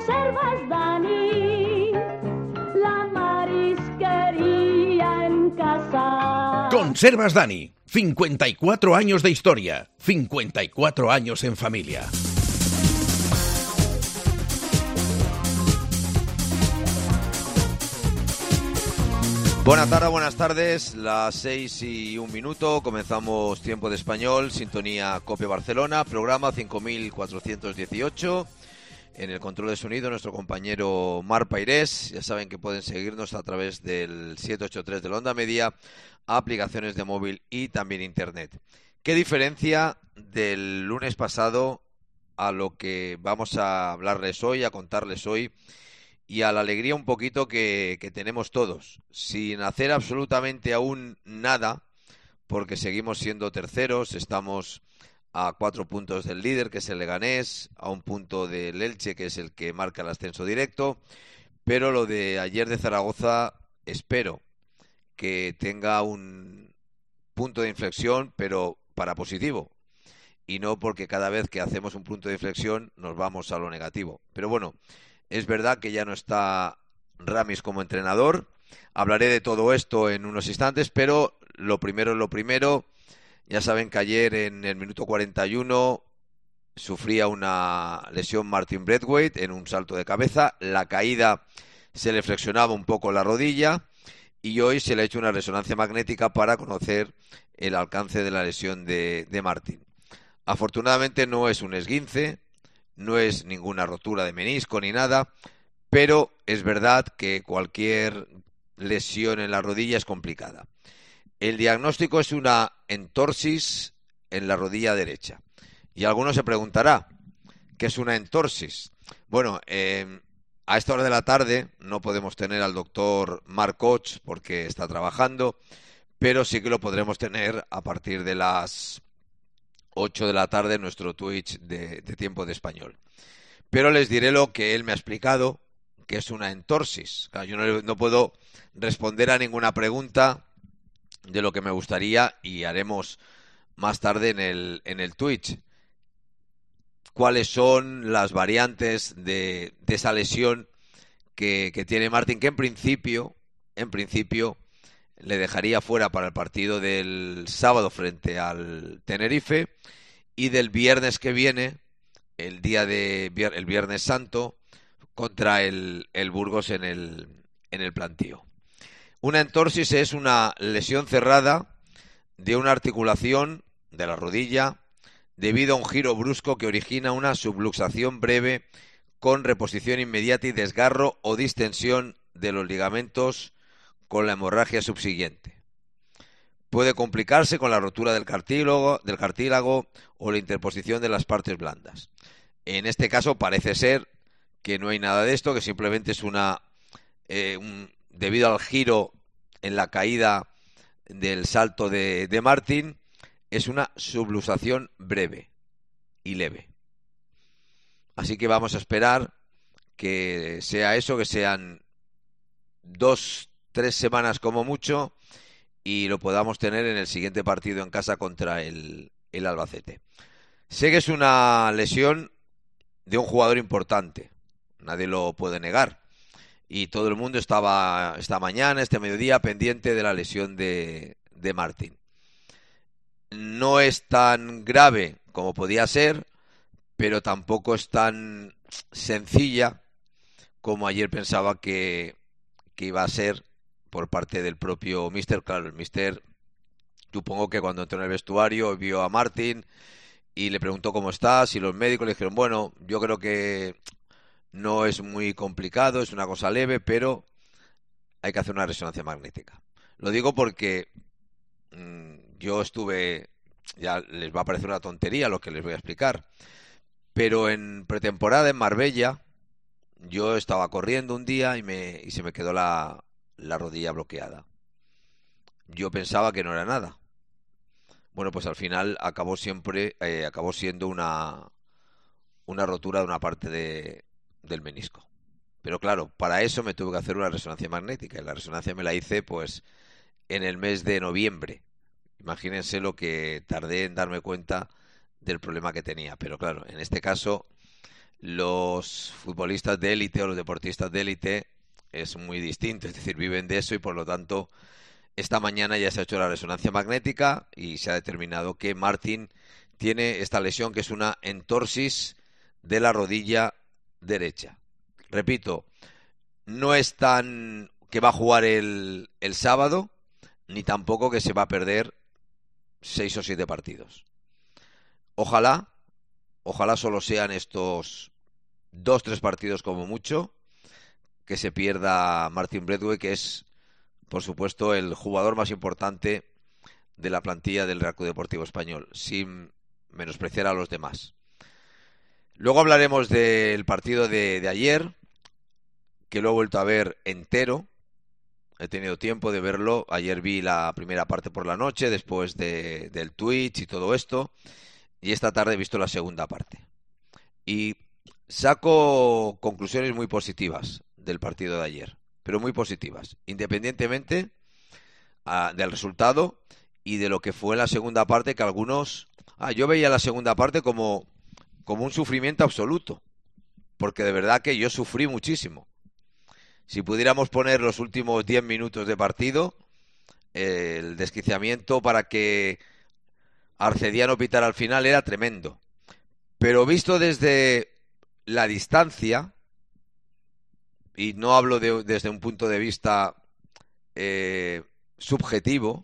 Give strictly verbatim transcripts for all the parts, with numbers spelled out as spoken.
Conservas Dani, la marisquería en casa. Conservas Dani, cincuenta y cuatro años de historia, cincuenta y cuatro años en familia. Buenas tardes, buenas tardes, las seis y un minuto, comenzamos Tiempo de Español, sintonía COPE Barcelona, programa cinco mil cuatrocientos dieciocho. En el control de sonido, nuestro compañero Mar Pairés. Ya saben que pueden seguirnos a través del siete ocho tres de la Onda Media, aplicaciones de móvil y también internet. ¿Qué diferencia del lunes pasado a lo que vamos a hablarles hoy, a contarles hoy, y a la alegría un poquito que, que tenemos todos, sin hacer absolutamente aún nada, porque seguimos siendo terceros, estamos a cuatro puntos del líder, que es el Leganés, a un punto del Elche, que es el que marca el ascenso directo, pero lo de ayer de Zaragoza espero que tenga un punto de inflexión, pero para positivo, y no porque cada vez que hacemos un punto de inflexión nos vamos a lo negativo. Pero bueno, es verdad que ya no está Ramis como entrenador, hablaré de todo esto en unos instantes, pero lo primero es lo primero. Ya saben que ayer en el minuto cuarenta y uno sufría una lesión Martin Braithwaite en un salto de cabeza. La caída se le flexionaba un poco la rodilla y hoy se le ha hecho una resonancia magnética para conocer el alcance de la lesión de, de Martin. Afortunadamente no es un esguince, no es ninguna rotura de menisco ni nada, pero es verdad que cualquier lesión en la rodilla es complicada. El diagnóstico es una entorsis en la rodilla derecha. Y alguno se preguntará, ¿qué es una entorsis? Bueno, eh, a esta hora de la tarde no podemos tener al doctor Marc Koch porque está trabajando, pero sí que lo podremos tener a partir de las ocho de la tarde en nuestro Twitch de, de Tiempo de Español. Pero les diré lo que él me ha explicado, que es una entorsis. Claro, yo no, no puedo responder a ninguna pregunta de lo que me gustaría y haremos más tarde en el, en el Twitch. ¿Cuáles son las variantes de, de esa lesión que, que tiene Martin? Que en principio, en principio le dejaría fuera para el partido del sábado frente al Tenerife y del viernes que viene, el día de el Viernes Santo, contra el, el Burgos en el, en el Plantío. Una entorsis es una lesión cerrada de una articulación de la rodilla debido a un giro brusco que origina una subluxación breve con reposición inmediata y desgarro o distensión de los ligamentos con la hemorragia subsiguiente. Puede complicarse con la rotura del cartílago, del cartílago o la interposición de las partes blandas. En este caso parece ser que no hay nada de esto, que simplemente es una eh, un, debido al giro en la caída del salto de, de Martin, es una subluxación breve y leve. Así que vamos a esperar que sea eso, que sean dos, tres semanas como mucho y lo podamos tener en el siguiente partido en casa contra el, el Albacete. Sé que es una lesión de un jugador importante, nadie lo puede negar. Y todo el mundo estaba esta mañana, este mediodía, pendiente de la lesión de, de Martin. No es tan grave como podía ser, pero tampoco es tan sencilla como ayer pensaba que, que iba a ser por parte del propio míster. Claro, el míster, supongo que cuando entró en el vestuario vio a Martin y le preguntó cómo estás, y los médicos le dijeron, bueno, yo creo que no es muy complicado, es una cosa leve, pero hay que hacer una resonancia magnética. Lo digo porque mmm, yo estuve, ya les va a parecer una tontería lo que les voy a explicar, pero en pretemporada en Marbella yo estaba corriendo un día y, me, y se me quedó la, la rodilla bloqueada. Yo pensaba que no era nada. Bueno, pues al final acabó siempre, eh, acabó siendo una, una rotura de una parte de, del menisco. Pero claro, para eso me tuve que hacer una resonancia magnética y la resonancia me la hice pues en el mes de noviembre. Imagínense lo que tardé en darme cuenta del problema que tenía. Pero claro, en este caso los futbolistas de élite o los deportistas de élite es muy distinto, es decir, viven de eso y por lo tanto esta mañana ya se ha hecho la resonancia magnética y se ha determinado que Martín tiene esta lesión que es una entorsis de la rodilla derecha. Repito, no es tan que va a jugar el, el sábado, ni tampoco que se va a perder seis o siete partidos. Ojalá, ojalá solo sean estos dos, tres partidos como mucho, que se pierda Martin Braithwaite, que es, por supuesto, el jugador más importante de la plantilla del Real Club Deportivo Español, sin menospreciar a los demás. Luego hablaremos del partido de, de ayer, que lo he vuelto a ver entero. He tenido tiempo de verlo. Ayer vi la primera parte por la noche, después de, del Twitch y todo esto. Y esta tarde he visto la segunda parte. Y saco conclusiones muy positivas del partido de ayer, pero muy positivas, independientemente uh, del resultado y de lo que fue en la segunda parte, que algunos... Ah, yo veía la segunda parte como, como un sufrimiento absoluto, porque de verdad que yo sufrí muchísimo. Si pudiéramos poner los últimos diez minutos de partido, eh, el desquiciamiento para que Arcediano pitara al final era tremendo. Pero visto desde la distancia, y no hablo de, desde un punto de vista eh, subjetivo,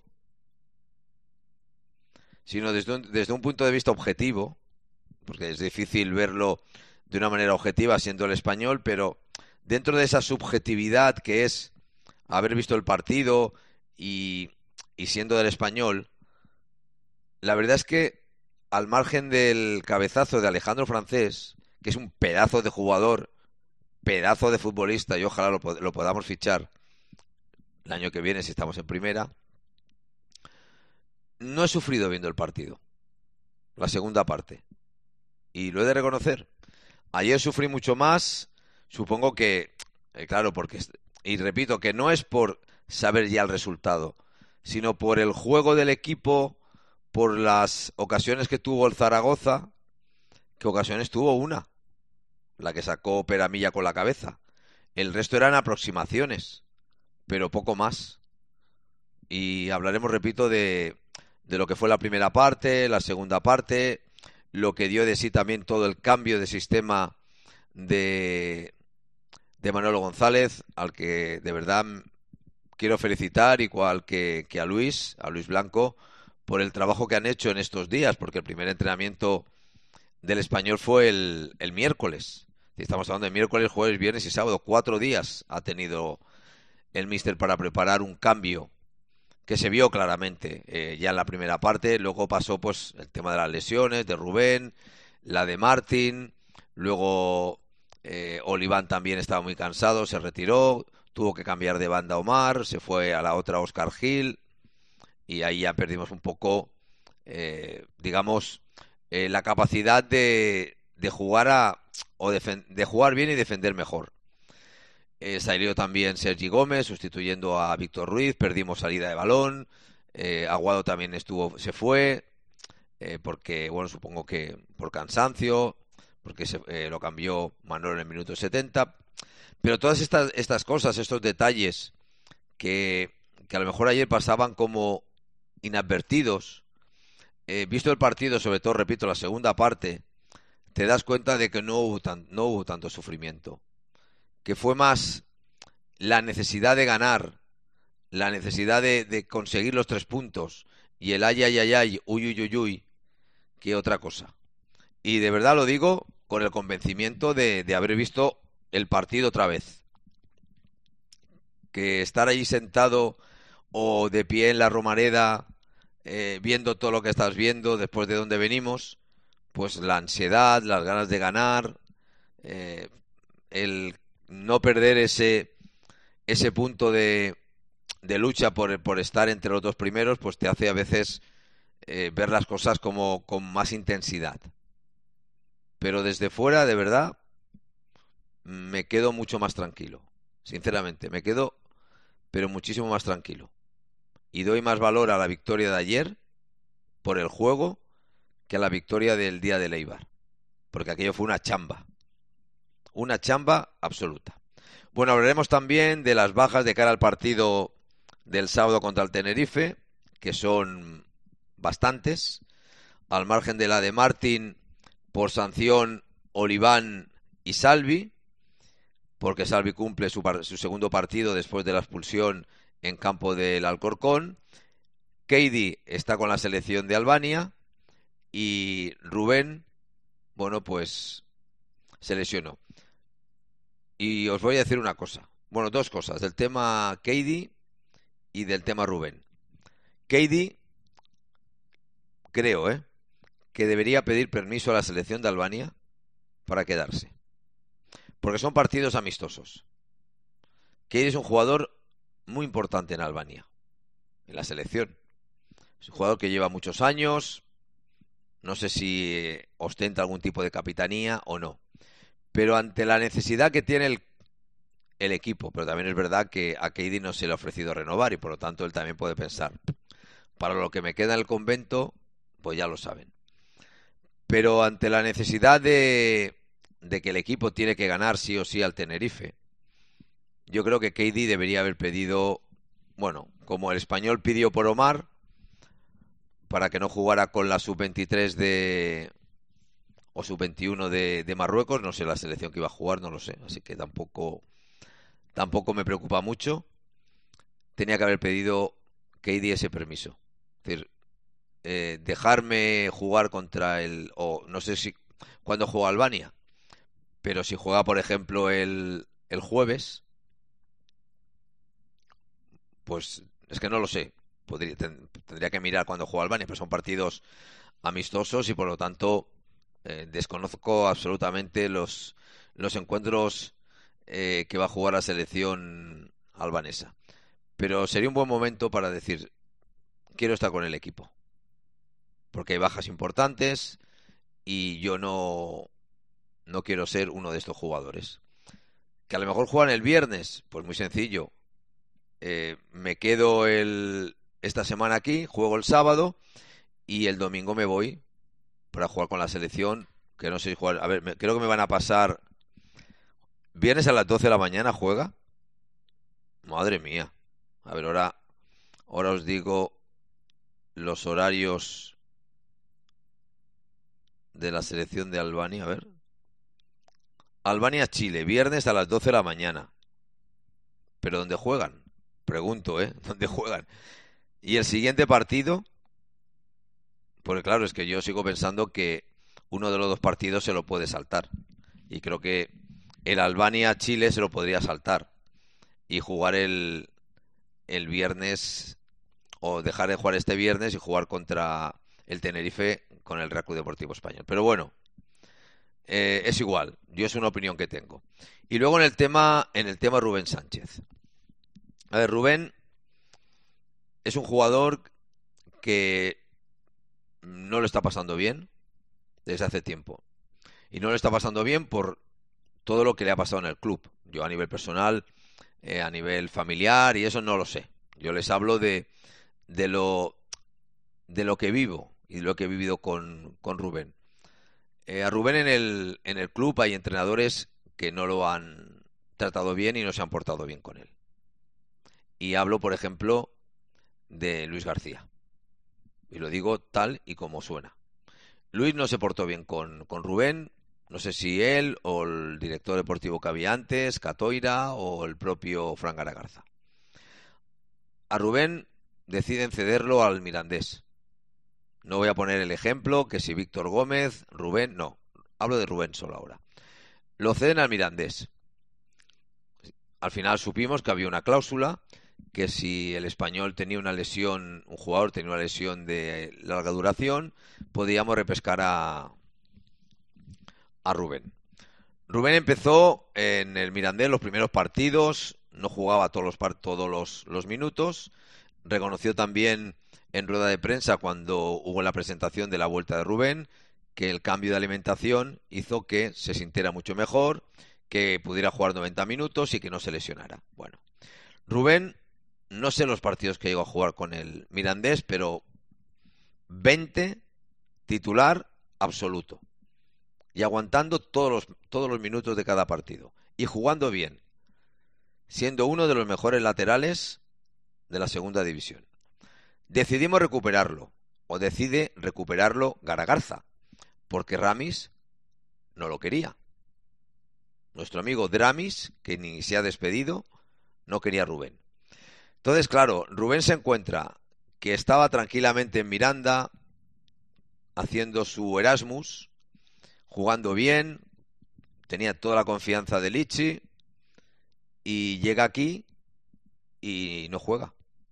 sino desde un, desde un punto de vista objetivo, porque es difícil verlo de una manera objetiva siendo el español, pero dentro de esa subjetividad que es haber visto el partido y, y siendo del español, la verdad es que al margen del cabezazo de Alejandro Francés, que es un pedazo de jugador, pedazo de futbolista, y ojalá lo, lo podamos fichar el año que viene si estamos en primera, no he sufrido viendo el partido, la segunda parte, y lo he de reconocer. Ayer sufrí mucho más, supongo que, eh, claro, porque, y repito, que no es por saber ya el resultado, sino por el juego del equipo, por las ocasiones que tuvo el Zaragoza, que ocasiones tuvo una, la que sacó Peramilla con la cabeza. El resto eran aproximaciones, pero poco más. Y hablaremos, repito, de, de lo que fue la primera parte, la segunda parte, lo que dio de sí también todo el cambio de sistema de, de Manolo González, al que de verdad quiero felicitar, igual que, que a Luis, a Luis Blanco, por el trabajo que han hecho en estos días, porque el primer entrenamiento del español fue el, el miércoles. Estamos hablando de miércoles, jueves, viernes y sábado. Cuatro días ha tenido el míster para preparar un cambio que se vio claramente eh, ya en la primera parte. Luego pasó pues el tema de las lesiones de Rubén, la de Martín. Luego eh, Oliván también estaba muy cansado, se retiró. Tuvo que cambiar de banda Omar, se fue a la otra Óscar Gil. Y ahí ya perdimos un poco, eh, digamos, eh, la capacidad de, de jugar a o de, de jugar bien y defender mejor. Eh, salió también Sergi Gómez sustituyendo a Víctor Ruiz, perdimos salida de balón, eh, Aguado también estuvo, se fue, eh, porque, bueno, supongo que por cansancio, porque se, eh, lo cambió Manolo en el minuto setenta, pero todas estas, estas cosas, estos detalles que, que a lo mejor ayer pasaban como inadvertidos, eh, visto el partido, sobre todo, repito, la segunda parte, te das cuenta de que no hubo, tan, no hubo tanto sufrimiento, que fue más la necesidad de ganar, la necesidad de, de conseguir los tres puntos y el ay, ay, ay, ay, uy, uy, uy, uy, que otra cosa. Y de verdad lo digo con el convencimiento de, de haber visto el partido otra vez. Que estar ahí sentado o de pie en la Romareda eh, viendo todo lo que estás viendo después de donde venimos, pues la ansiedad, las ganas de ganar, eh, el no perder ese ese punto de, de lucha por, por estar entre los dos primeros, pues te hace a veces eh, ver las cosas como con más intensidad. Pero desde fuera, de verdad, me quedo mucho más tranquilo. Sinceramente, me quedo, pero muchísimo más tranquilo. Y doy más valor a la victoria de ayer por el juego que a la victoria del día de Eibar. Porque aquello fue una chamba. una chamba absoluta. Bueno, hablaremos también de las bajas de cara al partido del sábado contra el Tenerife, que son bastantes, al margen de la de Martín por sanción, Oliván y Salvi, porque Salvi cumple su, par- su segundo partido después de la expulsión en campo del Alcorcón. Keidi está con la selección de Albania y Rubén, bueno, pues se lesionó. Y os voy a decir una cosa, bueno, dos cosas, del tema Keidi y del tema Rubén. Keidi, creo, ¿eh? que debería pedir permiso a la selección de Albania para quedarse. Porque son partidos amistosos. Keidi es un jugador muy importante en Albania, en la selección. Es un jugador que lleva muchos años, no sé si ostenta algún tipo de capitanía o no. Pero ante la necesidad que tiene el, el equipo, pero también es verdad que a Keidi no se le ha ofrecido renovar y por lo tanto él también puede pensar, para lo que me queda en el convento, pues ya lo saben. Pero ante la necesidad de, de que el equipo tiene que ganar sí o sí al Tenerife, yo creo que Keidi debería haber pedido, bueno, como el Español pidió por Omar, para que no jugara con la sub veintitrés de o sub veintiuno de, de Marruecos, no sé la selección que iba a jugar, no lo sé, así que tampoco tampoco me preocupa mucho. Tenía que haber pedido Keidi ese permiso. Es decir, eh, dejarme jugar contra el, o no sé si cuándo juega Albania, pero si juega, por ejemplo, el, el jueves, pues es que no lo sé. Podría, ten, tendría que mirar cuándo juega Albania, pero son partidos amistosos y por lo tanto eh, desconozco absolutamente los, los encuentros eh, que va a jugar la selección albanesa. Pero sería un buen momento para decir, quiero estar con el equipo. Porque hay bajas importantes y yo no, no quiero ser uno de estos jugadores. Que a lo mejor juegan el viernes, pues muy sencillo. Eh, me quedo el, esta semana aquí, juego el sábado y el domingo me voy para jugar con la selección, que no sé si jugar, a ver, me, creo que me van a pasar viernes a las doce de la mañana juega. Madre mía. A ver, ahora ahora os digo los horarios de la selección de Albania, a ver. Albania-Chile, viernes a las doce de la mañana. ¿Pero dónde juegan? Pregunto, ¿eh? ¿Dónde juegan? Y el siguiente partido, porque claro, es que yo sigo pensando que uno de los dos partidos se lo puede saltar. Y creo que el Albania-Chile se lo podría saltar. Y jugar el, el viernes, o dejar de jugar este viernes y jugar contra el Tenerife con el Real Club Deportivo Español. Pero bueno, eh, es igual. Yo es una opinión que tengo. Y luego en el tema, en el tema Rubén Sánchez. A ver, Rubén es un jugador que no lo está pasando bien desde hace tiempo. Y no lo está pasando bien por todo lo que le ha pasado en el club. Yo a nivel personal, eh, a nivel familiar y eso no lo sé. Yo les hablo de, de lo de lo que vivo y lo que he vivido con, con Rubén. Eh, a Rubén en el, en el club hay entrenadores que no lo han tratado bien y no se han portado bien con él. Y hablo, por ejemplo, de Luis García. Y lo digo tal y como suena. Luis no se portó bien con, con Rubén. No sé si él o el director deportivo que había antes, Catoira, o el propio Fran Garagarza. A Rubén deciden cederlo al Mirandés. No voy a poner el ejemplo, que si Víctor Gómez, Rubén, no. Hablo de Rubén solo ahora. Lo ceden al Mirandés. Al final supimos que había una cláusula que si el Español tenía una lesión, un jugador tenía una lesión de larga duración, podíamos repescar a, a Rubén. Rubén empezó en el Mirandés los primeros partidos, no jugaba todos los, todos los, los minutos, reconoció también en rueda de prensa cuando hubo la presentación de la vuelta de Rubén que el cambio de alimentación hizo que se sintiera mucho mejor, que pudiera jugar noventa minutos y que no se lesionara. Bueno, Rubén, no sé los partidos que llegó a jugar con el Mirandés, pero veinte titular absoluto. y aguantando todos los, todos los minutos de cada partido y jugando bien, siendo uno de los mejores laterales de la segunda división. Decidimos recuperarlo, o decide recuperarlo Garagarza, porque Ramis no lo quería. Nuestro amigo Dramis, que ni se ha despedido, no quería a Rubén. Entonces, claro, Rubén se encuentra que estaba tranquilamente en Miranda, haciendo su Erasmus, jugando bien, tenía toda la confianza de Lichi, y llega aquí y no juega.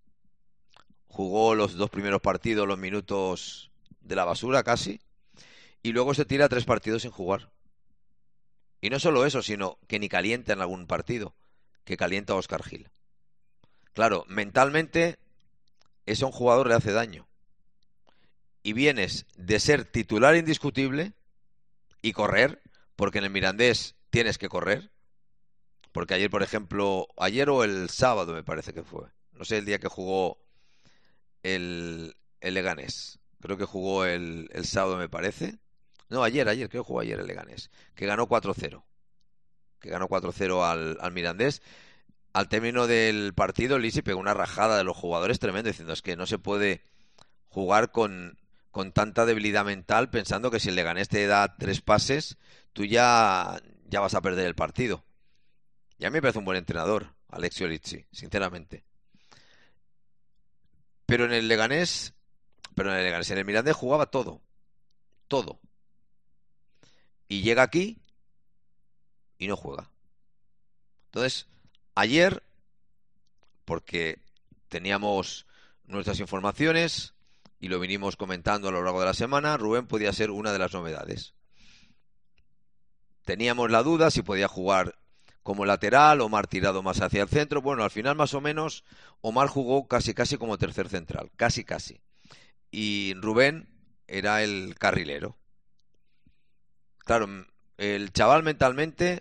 Jugó los dos primeros partidos, los minutos de la basura casi, y luego se tira tres partidos sin jugar. Y no solo eso, sino que ni calienta en algún partido, que calienta a Óscar Gil. Claro, mentalmente eso a un jugador le hace daño. Y vienes de ser titular indiscutible y correr, porque en el Mirandés tienes que correr. Porque ayer, por ejemplo, ayer o el sábado me parece que fue, no sé el día que jugó el, el Leganés. Creo que jugó el, el sábado me parece. No, ayer, ayer, creo que jugó ayer el Leganés. Que ganó cuatro cero. Que ganó cuatro cero al, al Mirandés. Al término del partido, Lisi pegó una rajada de los jugadores tremendo, diciendo es que no se puede jugar con, con tanta debilidad mental, pensando que si el Leganés te da tres pases, tú ya, ya vas a perder el partido. Y a mí me parece un buen entrenador, Alexio Lisi, sinceramente. Pero en el Leganés, pero en el Leganés, en el Mirandés jugaba todo, todo. Y llega aquí y no juega. Entonces, ayer, porque teníamos nuestras informaciones y lo vinimos comentando a lo largo de la semana, Rubén podía ser una de las novedades. Teníamos la duda si podía jugar como lateral, Omar tirado más hacia el centro. Bueno, al final más o menos Omar jugó casi casi como tercer central, casi casi. Y Rubén era el carrilero. Claro, el chaval mentalmente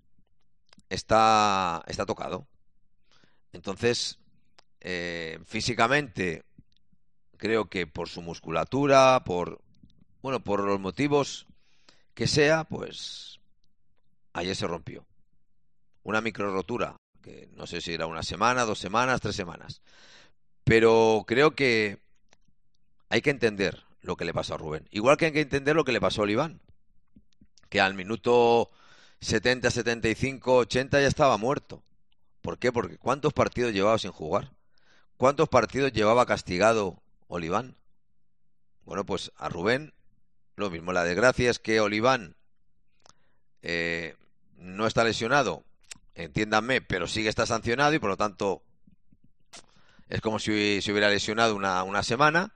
está, está tocado. Entonces, eh, físicamente, creo que por su musculatura, por bueno, por los motivos que sea, pues ayer se rompió. Una micro rotura, que no sé si era una semana, dos semanas, tres semanas. Pero creo que hay que entender lo que le pasó a Rubén. Igual que hay que entender lo que le pasó a Oliván, que al minuto setenta, setenta y cinco, ochenta ya estaba muerto. ¿Por qué? Porque ¿cuántos partidos llevaba sin jugar? ¿Cuántos partidos llevaba castigado Oliván? Bueno, pues a Rubén lo mismo. La desgracia es que Oliván eh, no está lesionado, entiéndanme, pero sí que está sancionado y por lo tanto es como si se hubiera lesionado una, una semana.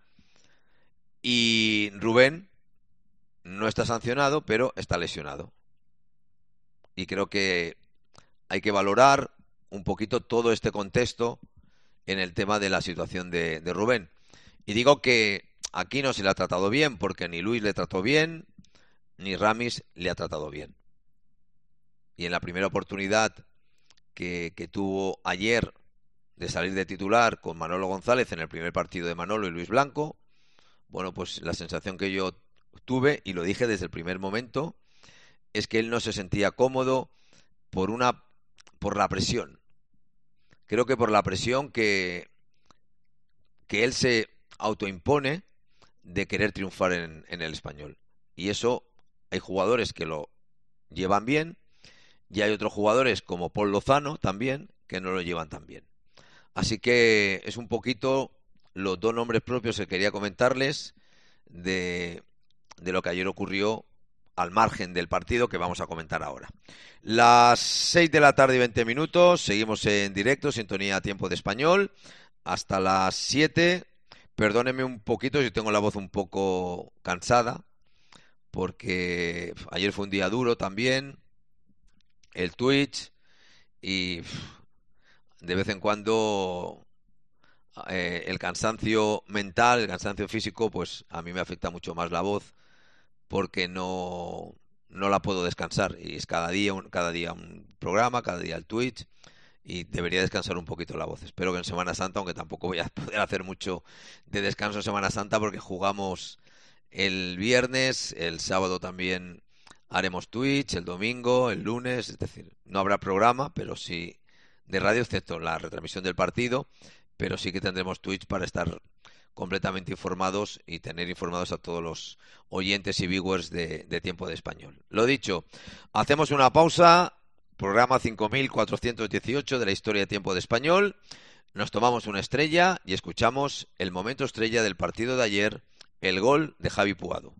Y Rubén no está sancionado, pero está lesionado. Y creo que hay que valorar un poquito todo este contexto en el tema de la situación de, de Rubén. Y digo que aquí no se le ha tratado bien, porque ni Luis le trató bien, ni Ramis le ha tratado bien. Y en la primera oportunidad que, que tuvo ayer de salir de titular con Manolo González en el primer partido de Manolo y Luis Blanco, bueno, pues la sensación que yo tuve, y lo dije desde el primer momento, es que él no se sentía cómodo por una por la presión. Creo que por la presión que, que él se autoimpone de querer triunfar en, en el Español. Y eso hay jugadores que lo llevan bien y hay otros jugadores como Paul Lozano también que no lo llevan tan bien. Así que es un poquito los dos nombres propios que quería comentarles de, de lo que ayer ocurrió al margen del partido que vamos a comentar ahora. Las seis de la tarde y veinte minutos, seguimos en directo, sintonía Tiempo de Español, hasta las siete. Perdónenme un poquito si tengo la voz un poco cansada, porque ayer fue un día duro también, el Twitch, y de vez en cuando eh, el cansancio mental, el cansancio físico, pues a mí me afecta mucho más la voz, porque no, no la puedo descansar. Y es cada día, un, cada día un programa, cada día el Twitch, y debería descansar un poquito la voz. Espero que en Semana Santa, aunque tampoco voy a poder hacer mucho de descanso en Semana Santa, porque jugamos el viernes, el sábado también haremos Twitch el domingo, el lunes, es decir, no habrá programa, pero sí de radio, excepto la retransmisión del partido, pero sí que tendremos Twitch para estar completamente informados y tener informados a todos los oyentes y viewers de, de Tiempo de Español. Lo dicho, hacemos una pausa, programa cinco mil cuatrocientos dieciocho de la historia de Tiempo de Español, nos tomamos una estrella y escuchamos el momento estrella del partido de ayer, el gol de Javi Puado.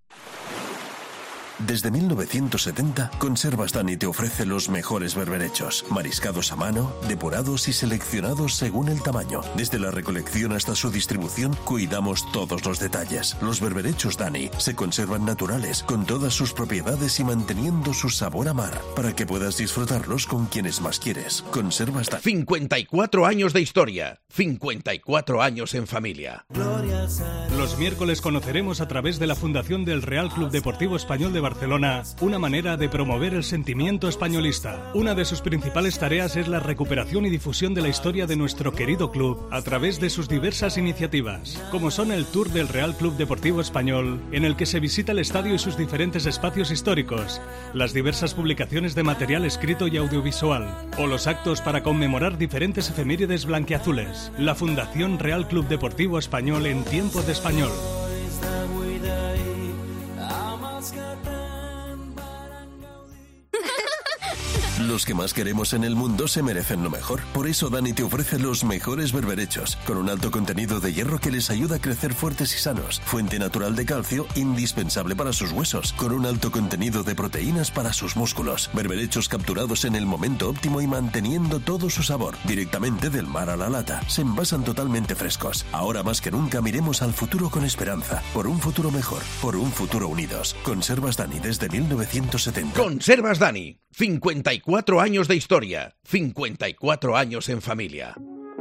Desde mil novecientos setenta, Conservas Dani te ofrece los mejores berberechos, mariscados a mano, depurados y seleccionados según el tamaño. Desde la recolección hasta su distribución, cuidamos todos los detalles. Los berberechos Dani se conservan naturales, con todas sus propiedades y manteniendo su sabor a mar, para que puedas disfrutarlos con quienes más quieres. Conservas Dani. cincuenta y cuatro años de historia, cincuenta y cuatro años en familia. Los miércoles conoceremos a través de la Fundación del Real Club Deportivo Español de Barcelona una manera de promover el sentimiento españolista. Una de sus principales tareas es la recuperación y difusión de la historia de nuestro querido club a través de sus diversas iniciativas, como son el Tour del Real Club Deportivo Español, en el que se visita el estadio y sus diferentes espacios históricos, las diversas publicaciones de material escrito y audiovisual, o los actos para conmemorar diferentes efemérides blanquiazules. La Fundación Real Club Deportivo Español en Tiempo de Español. Los que más queremos en el mundo se merecen lo mejor. Por eso Dani te ofrece los mejores berberechos, con un alto contenido de hierro que les ayuda a crecer fuertes y sanos. Fuente natural de calcio, indispensable para sus huesos, con un alto contenido de proteínas para sus músculos. Berberechos capturados en el momento óptimo y manteniendo todo su sabor, directamente del mar a la lata. Se envasan totalmente frescos. Ahora más que nunca miremos al futuro con esperanza. Por un futuro mejor, por un futuro unidos. Conservas Dani desde mil novecientos setenta. Conservas Dani. cincuenta y cuatro años de historia, cincuenta y cuatro años en familia.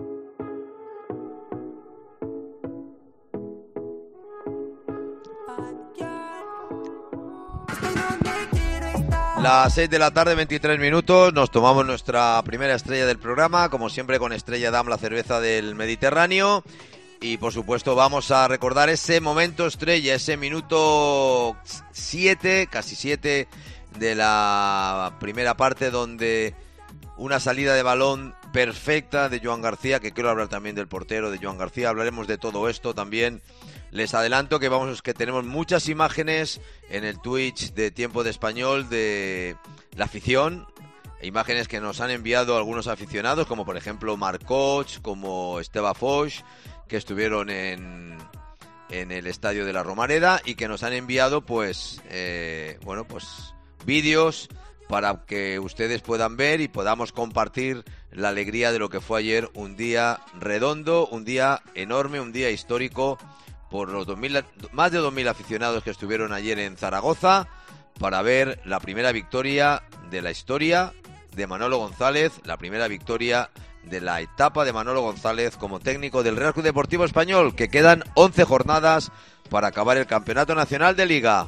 Las seis de la tarde, veintitrés minutos, nos tomamos nuestra primera estrella del programa, como siempre con Estrella Damm, la cerveza del Mediterráneo. Y por supuesto vamos a recordar ese momento estrella, ese minuto siete, casi siete de la primera parte, donde una salida de balón perfecta de Joan García, que quiero hablar también del portero de Joan García, hablaremos de todo esto también. Les adelanto que vamos que tenemos muchas imágenes en el Twitch de Tiempo de Español de la afición, imágenes que nos han enviado algunos aficionados, como por ejemplo Marcoch, como Esteba Foix, que estuvieron en, en el estadio de la Romareda y que nos han enviado pues eh, bueno pues vídeos para que ustedes puedan ver y podamos compartir la alegría de lo que fue ayer, un día redondo, un día enorme, un día histórico por los dos mil, más de dos mil aficionados que estuvieron ayer en Zaragoza para ver la primera victoria de la historia de Manolo González, la primera victoria de la etapa de Manolo González como técnico del Real Club Deportivo Español, que quedan once jornadas para acabar el Campeonato Nacional de Liga.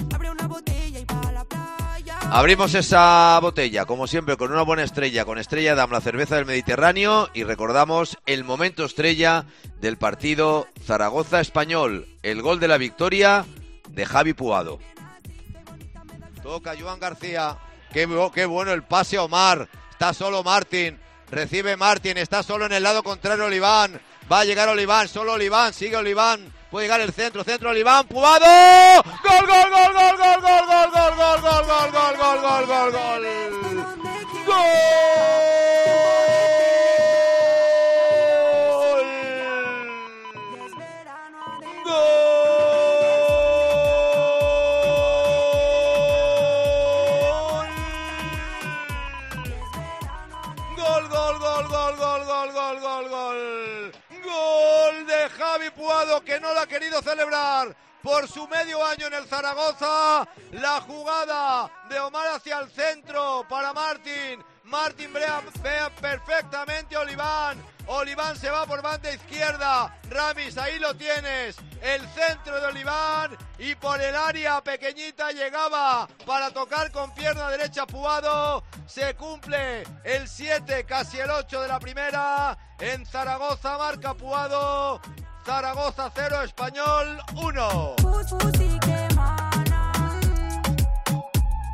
Abrimos esa botella, como siempre, con una buena estrella, con Estrella Damm, la cerveza del Mediterráneo, y recordamos el momento estrella del partido Zaragoza-Español, el gol de la victoria de Javi Puado. Toca Joan García, qué, qué bueno el pase a Omar, está solo Martín, recibe Martín, está solo en el lado contrario Oliván, va a llegar Oliván, solo Oliván, sigue Oliván. Puede llegar el centro, centro Oliván, Puado. ¡Gol, gol, gol, gol, gol, gol, gol, gol, gol, gol, gol, gol, gol, gol, gol, gol! ¡Gol! ¡Gol! Gol, gol, gol, gol, gol, gol, gol, gol. Gol de Javi Puado, que no lo ha querido celebrar por su medio año en el Zaragoza. La jugada de Omar hacia el centro para Martín. Martín vea, vea perfectamente a Oliván. Oliván se va por banda izquierda. Ramis, ahí lo tienes. El centro de Oliván. Y por el área pequeñita llegaba para tocar con pierna derecha Puado. Se cumple el siete, casi el ocho de la primera. En Zaragoza marca Puado. Zaragoza cero, Español uno.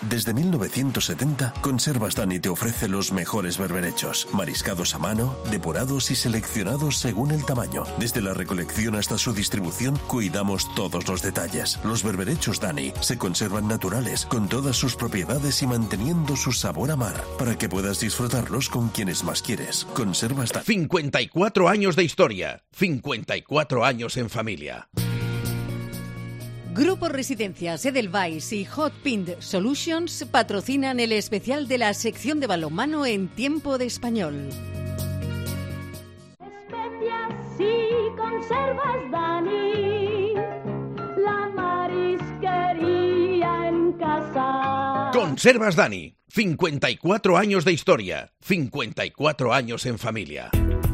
Desde mil novecientos setenta, Conservas Dani te ofrece los mejores berberechos, mariscados a mano, depurados y seleccionados según el tamaño. Desde la recolección hasta su distribución, cuidamos todos los detalles. Los berberechos Dani se conservan naturales, con todas sus propiedades y manteniendo su sabor a mar, para que puedas disfrutarlos con quienes más quieres. Conservas Dani. cincuenta y cuatro años de historia, cincuenta y cuatro años en familia. Grupo Residencias Edelweiss y Hot Pint Solutions patrocinan el especial de la sección de balonmano en Tiempo de Español. Especias y conservas Dani, la marisquería en casa. Conservas Dani, cincuenta y cuatro años de historia, cincuenta y cuatro años en familia.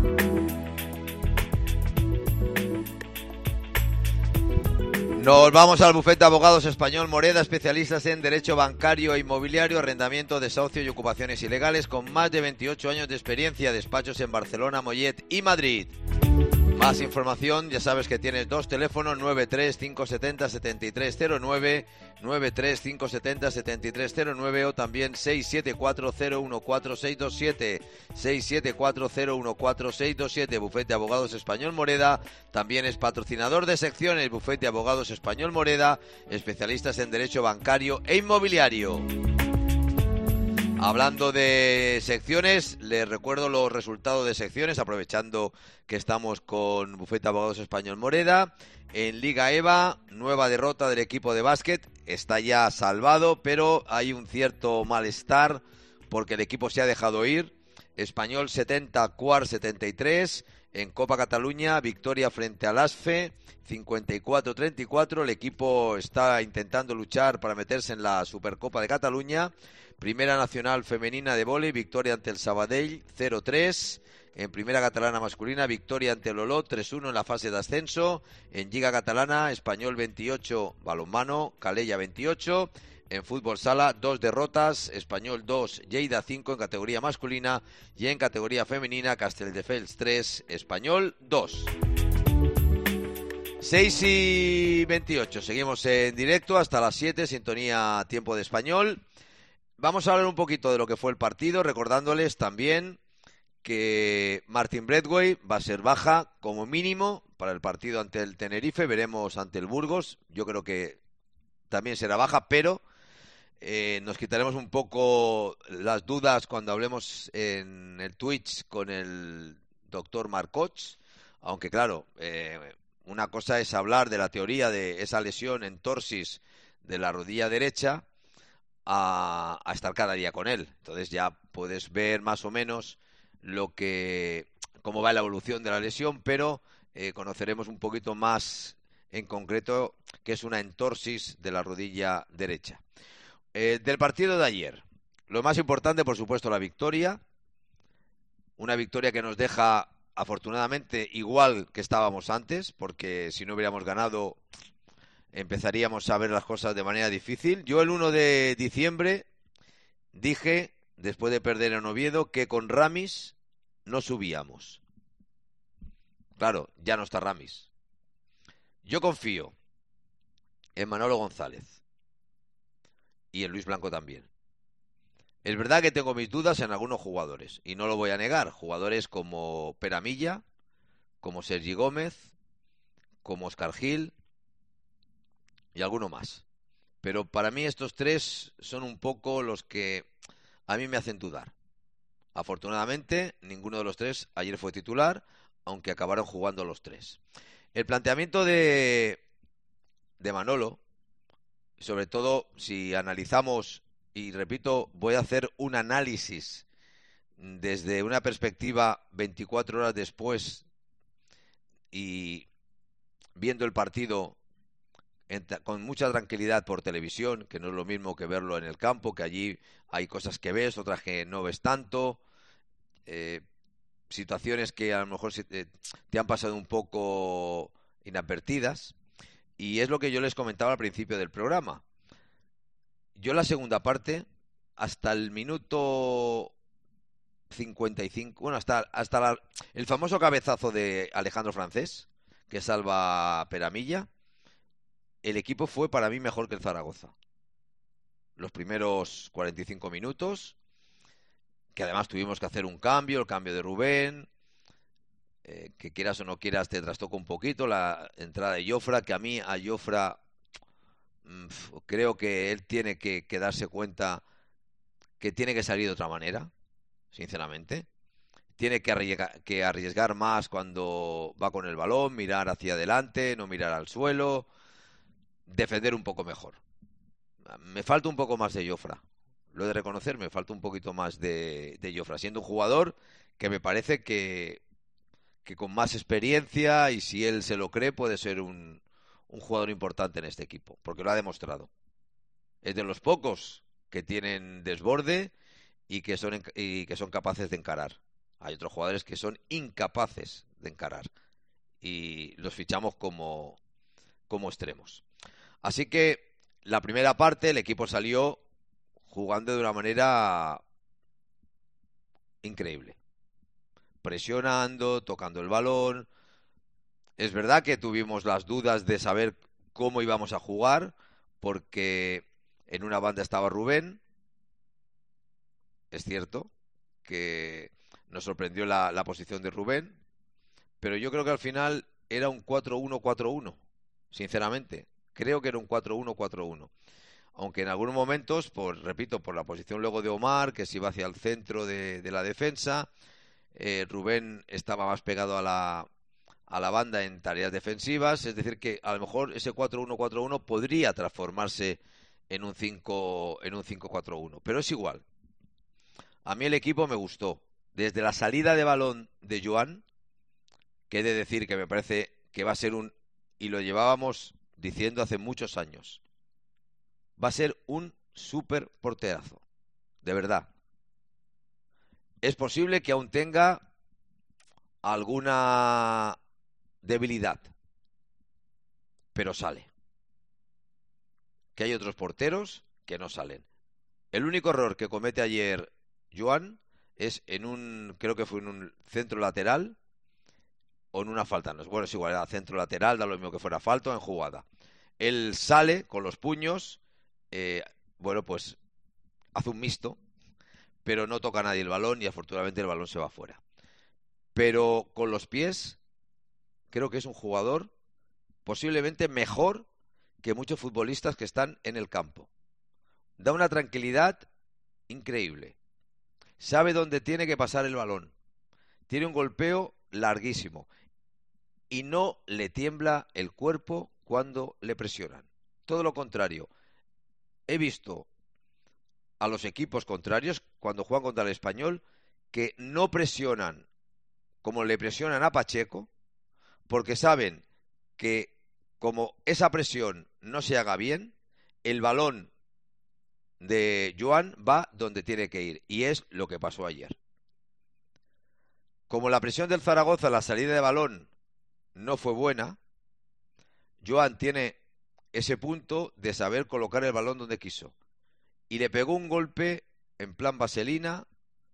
Nos vamos al bufete de abogados Español Moreda, especialistas en derecho bancario e inmobiliario, arrendamiento, desahucio y ocupaciones ilegales, con más de veintiocho años de experiencia, despachos en Barcelona, Mollet y Madrid. Más información, ya sabes que tienes dos teléfonos, nueve tres cinco siete cero siete tres cero nueve, nueve tres cinco siete cero siete tres cero nueve o también seis siete cuatro cero uno cuatro seis dos siete, seis siete cuatro cero uno cuatro seis dos siete. Bufete de Abogados Español Moreda también es patrocinador de secciones. Bufete de Abogados Español Moreda, especialistas en derecho bancario e inmobiliario. Hablando de secciones, les recuerdo los resultados de secciones, aprovechando que estamos con Bufete de Abogados Español Moreda. En Liga EVA, nueva derrota del equipo de básquet, está ya salvado, pero hay un cierto malestar porque el equipo se ha dejado ir. Español setenta, Cuart setenta y tres. En Copa Cataluña, victoria frente al ASFE, cincuenta y cuatro a treinta y cuatro. El equipo está intentando luchar para meterse en la Supercopa de Cataluña. Primera Nacional Femenina de vóley, victoria ante el Sabadell, cero tres. En Primera Catalana Masculina, victoria ante el Olot, tres uno en la fase de ascenso. En Lliga Catalana, Español veintiocho, balonmano, Calella veintiocho. En fútbol sala, dos derrotas, Español dos, Lleida cinco en categoría masculina. Y en categoría femenina, Castelldefels tres, Español dos. seis y veintiocho, seguimos en directo hasta las siete, sintonía Tiempo de Español. Vamos a hablar un poquito de lo que fue el partido, recordándoles también que Martin Braithwaite va a ser baja como mínimo para el partido ante el Tenerife. Veremos ante el Burgos, yo creo que también será baja, pero eh, nos quitaremos un poco las dudas cuando hablemos en el Twitch con el doctor Marcoch, aunque claro, eh, una cosa es hablar de la teoría de esa lesión en torsis de la rodilla derecha A, a estar cada día con él. Entonces ya puedes ver más o menos lo que cómo va la evolución de la lesión, pero eh, conoceremos un poquito más en concreto que es una entorsis de la rodilla derecha. Eh, del partido de ayer, lo más importante, por supuesto, la victoria. Una victoria que nos deja afortunadamente igual que estábamos antes, porque si no hubiéramos ganado empezaríamos a ver las cosas de manera difícil. Yo el uno de diciembre dije, después de perder en Oviedo, que con Ramis no subíamos. Claro, ya no está Ramis. Yo confío en Manolo González y en Luis Blanco también. Es verdad que tengo mis dudas en algunos jugadores, y no lo voy a negar. Jugadores como Peramilla, como Sergi Gómez, como Óscar Gil y alguno más. Pero para mí estos tres son un poco los que a mí me hacen dudar. Afortunadamente, ninguno de los tres ayer fue titular, aunque acabaron jugando los tres. El planteamiento de, de Manolo, sobre todo si analizamos, y repito, voy a hacer un análisis desde una perspectiva veinticuatro horas después y viendo el partido con mucha tranquilidad por televisión, que no es lo mismo que verlo en el campo, que allí hay cosas que ves, otras que no ves tanto, eh, situaciones que a lo mejor te, te han pasado un poco inadvertidas, y es lo que yo les comentaba al principio del programa. Yo la segunda parte, hasta el minuto cincuenta y cinco, bueno, hasta, hasta la, el famoso cabezazo de Alejandro Francés, que salva a Peramilla, el equipo fue para mí mejor que el Zaragoza. los primeros cuarenta y cinco minutos, que además tuvimos que hacer un cambio, el cambio de Rubén, eh, que quieras o no quieras te trastoca un poquito la entrada de Jofra, que a mí a Jofra mmm, creo que él tiene que, que darse cuenta que tiene que salir de otra manera, sinceramente. Tiene que arriesgar, que arriesgar más cuando va con el balón, mirar hacia adelante, no mirar al suelo, defender un poco mejor. Me falta un poco más de Jofra, lo he de reconocer, me falta un poquito más de, de Jofra, siendo un jugador que me parece que, que con más experiencia y si él se lo cree puede ser un, un jugador importante en este equipo, porque lo ha demostrado. Es de los pocos que tienen desborde y que son, y que son capaces de encarar. Hay otros jugadores que son incapaces de encarar y los fichamos como, como extremos. Así que la primera parte el equipo salió jugando de una manera increíble. Presionando, tocando el balón. Es verdad que tuvimos las dudas de saber cómo íbamos a jugar, porque en una banda estaba Rubén. Es cierto que nos sorprendió la, la posición de Rubén, pero yo creo que al final era un cuatro uno cuatro uno, sinceramente. Creo que era un cuatro uno cuatro uno. Aunque en algunos momentos, pues repito, por la posición luego de Omar, que se iba hacia el centro de, de la defensa, eh, Rubén estaba más pegado a la, a la banda en tareas defensivas, es decir que a lo mejor ese cuatro uno cuatro uno podría transformarse en un cinco cuatro uno, pero es igual. A mí el equipo me gustó. Desde la salida de balón de Joan, que he de decir que me parece que va a ser un, y lo llevábamos diciendo hace muchos años, va a ser un súper porterazo, de verdad. Es posible que aún tenga alguna debilidad, pero sale. Que hay otros porteros que no salen. El único error que comete ayer Joan es en un, creo que fue en un centro lateral o en una falta. No, bueno, es igual, era centro lateral, da lo mismo que fuera falta o en jugada. Él sale con los puños, eh, bueno, pues hace un mixto, pero no toca a nadie el balón y afortunadamente el balón se va fuera. Pero con los pies, creo que es un jugador posiblemente mejor que muchos futbolistas que están en el campo. Da una tranquilidad increíble. Sabe dónde tiene que pasar el balón. Tiene un golpeo larguísimo. Y no le tiembla el cuerpo cuando le presionan. Todo lo contrario. He visto a los equipos contrarios, cuando juegan contra el Español, que no presionan como le presionan a Pacheco, porque saben que como esa presión no se haga bien, el balón de Joan va donde tiene que ir, y es lo que pasó ayer. Como la presión del Zaragoza a la salida de balón no fue buena, Joan tiene ese punto de saber colocar el balón donde quiso, y le pegó un golpe en plan vaselina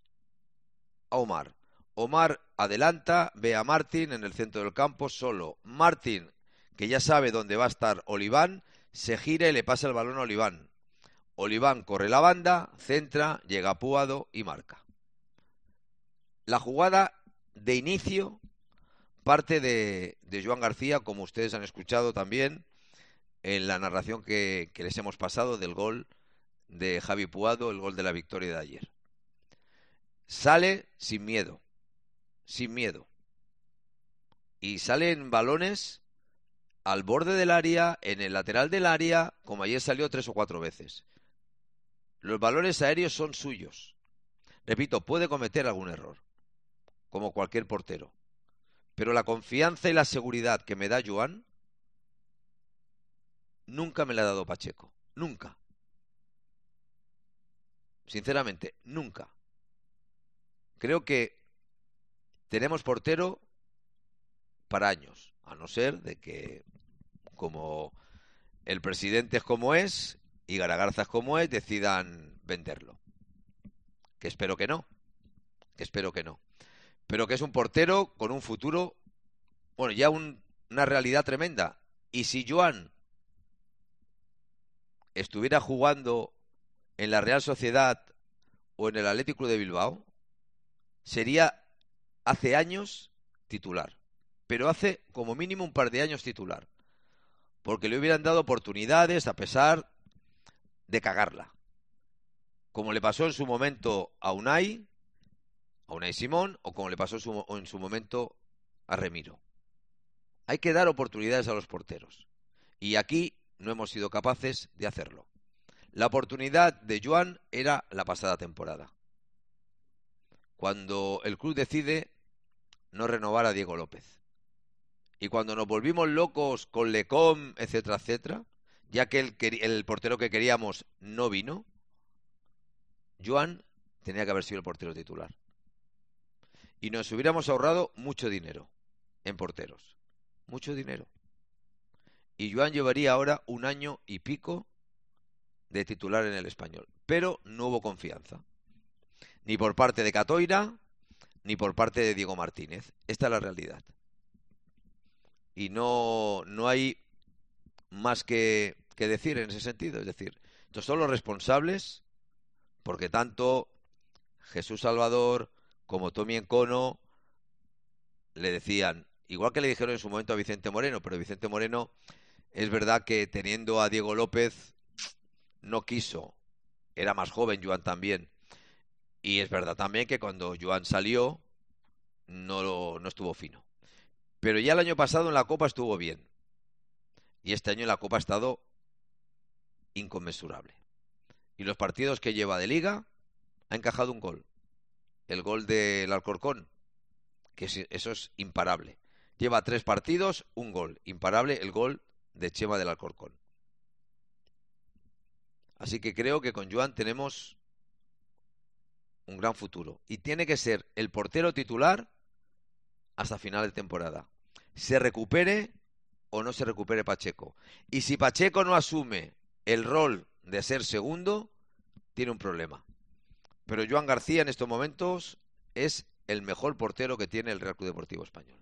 a Omar. Omar adelanta, ve a Martín en el centro del campo solo. Martín, que ya sabe dónde va a estar Oliván, se gira y le pasa el balón a Oliván. Oliván corre la banda, centra, llega a Puado y marca. La jugada de inicio parte de, de Joan García, como ustedes han escuchado también en la narración que, que les hemos pasado del gol de Javi Puado, el gol de la victoria de ayer. Sale sin miedo, sin miedo. Y salen balones al borde del área, en el lateral del área, como ayer salió tres o cuatro veces. Los balones aéreos son suyos. Repito, puede cometer algún error, como cualquier portero. Pero la confianza y la seguridad que me da Joan, nunca me la ha dado Pacheco. Nunca. Sinceramente, nunca. Creo que tenemos portero para años, a no ser de que, como el presidente es como es y Garagarza es como es, decidan venderlo. Que espero que no, que espero que no. Pero que es un portero con un futuro, bueno, ya un, una realidad tremenda. Y si Joan estuviera jugando en la Real Sociedad o en el Athletic Club de Bilbao, sería hace años titular. Pero hace como mínimo un par de años titular. Porque le hubieran dado oportunidades a pesar de cagarla. Como le pasó en su momento a Unai, a Unai Simón, o como le pasó en su, en su momento a Remiro. Hay que dar oportunidades a los porteros. Y aquí no hemos sido capaces de hacerlo. La oportunidad de Joan era la pasada temporada, cuando el club decide no renovar a Diego López. Y cuando nos volvimos locos con Lecom, etcétera, etcétera, ya que el, el portero que queríamos no vino, Joan tenía que haber sido el portero titular. Y nos hubiéramos ahorrado mucho dinero en porteros. Mucho dinero. Y Joan llevaría ahora un año y pico de titular en el Español. Pero no hubo confianza. Ni por parte de Catoira, ni por parte de Diego Martínez. Esta es la realidad. Y no, no hay más que, que decir en ese sentido. Es decir, estos son los responsables, porque tanto Jesús Salvador como Tommy Encono le decían, igual que le dijeron en su momento a Vicente Moreno, pero Vicente Moreno es verdad que teniendo a Diego López no quiso, era más joven Joan también, y es verdad también que cuando Joan salió no, no estuvo fino. Pero ya el año pasado en la Copa estuvo bien. Y este año en la Copa ha estado inconmensurable. Y los partidos que lleva de Liga ha encajado un gol. El gol del Alcorcón, que eso es imparable. Lleva tres partidos, un gol. Imparable el gol de Chema del Alcorcón. Así que creo que con Joan tenemos un gran futuro. Y tiene que ser el portero titular hasta final de temporada. Se recupere o no se recupere Pacheco. Y si Pacheco no asume el rol de ser segundo, tiene un problema. Pero Joan García en estos momentos es el mejor portero que tiene el Real Club Deportivo Español.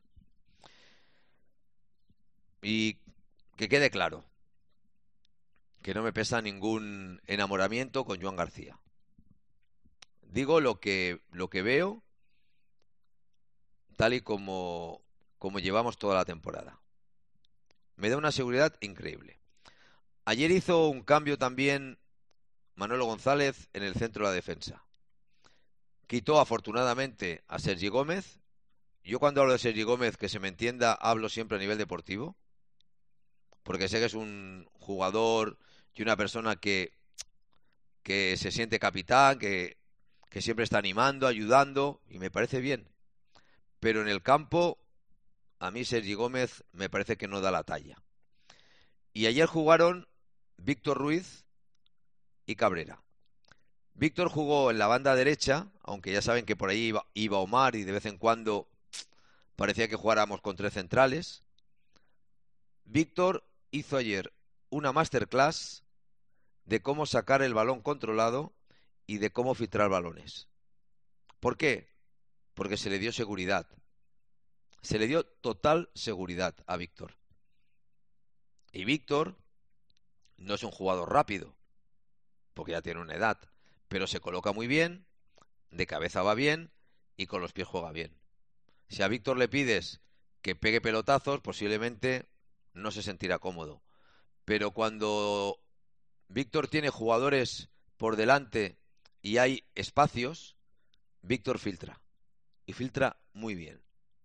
Y que quede claro que no me pesa ningún enamoramiento con Joan García. Digo lo que, lo que veo tal y como, como llevamos toda la temporada. Me da una seguridad increíble. Ayer hizo un cambio también Manolo González en el centro de la defensa. Quitó afortunadamente a Sergi Gómez. Yo cuando hablo de Sergi Gómez, que se me entienda, hablo siempre a nivel deportivo, porque sé que es un jugador y una persona que, que se siente capitán, que, que siempre está animando, ayudando, y me parece bien. Pero en el campo, a mí Sergi Gómez me parece que no da la talla. Y ayer jugaron Víctor Ruiz y Cabrera. Víctor jugó en la banda derecha, aunque ya saben que por ahí iba, iba Omar y de vez en cuando parecía que jugáramos con tres centrales. Víctor hizo ayer una masterclass de cómo sacar el balón controlado y de cómo filtrar balones. ¿Por qué? Porque se le dio seguridad. Se le dio total seguridad a Víctor. Y Víctor no es un jugador rápido, porque ya tiene una edad, pero se coloca muy bien, de cabeza va bien y con los pies juega bien. Si a Víctor le pides que pegue pelotazos, posiblemente no se sentirá cómodo. Pero cuando Víctor tiene jugadores por delante y hay espacios, Víctor filtra. Y filtra muy bien.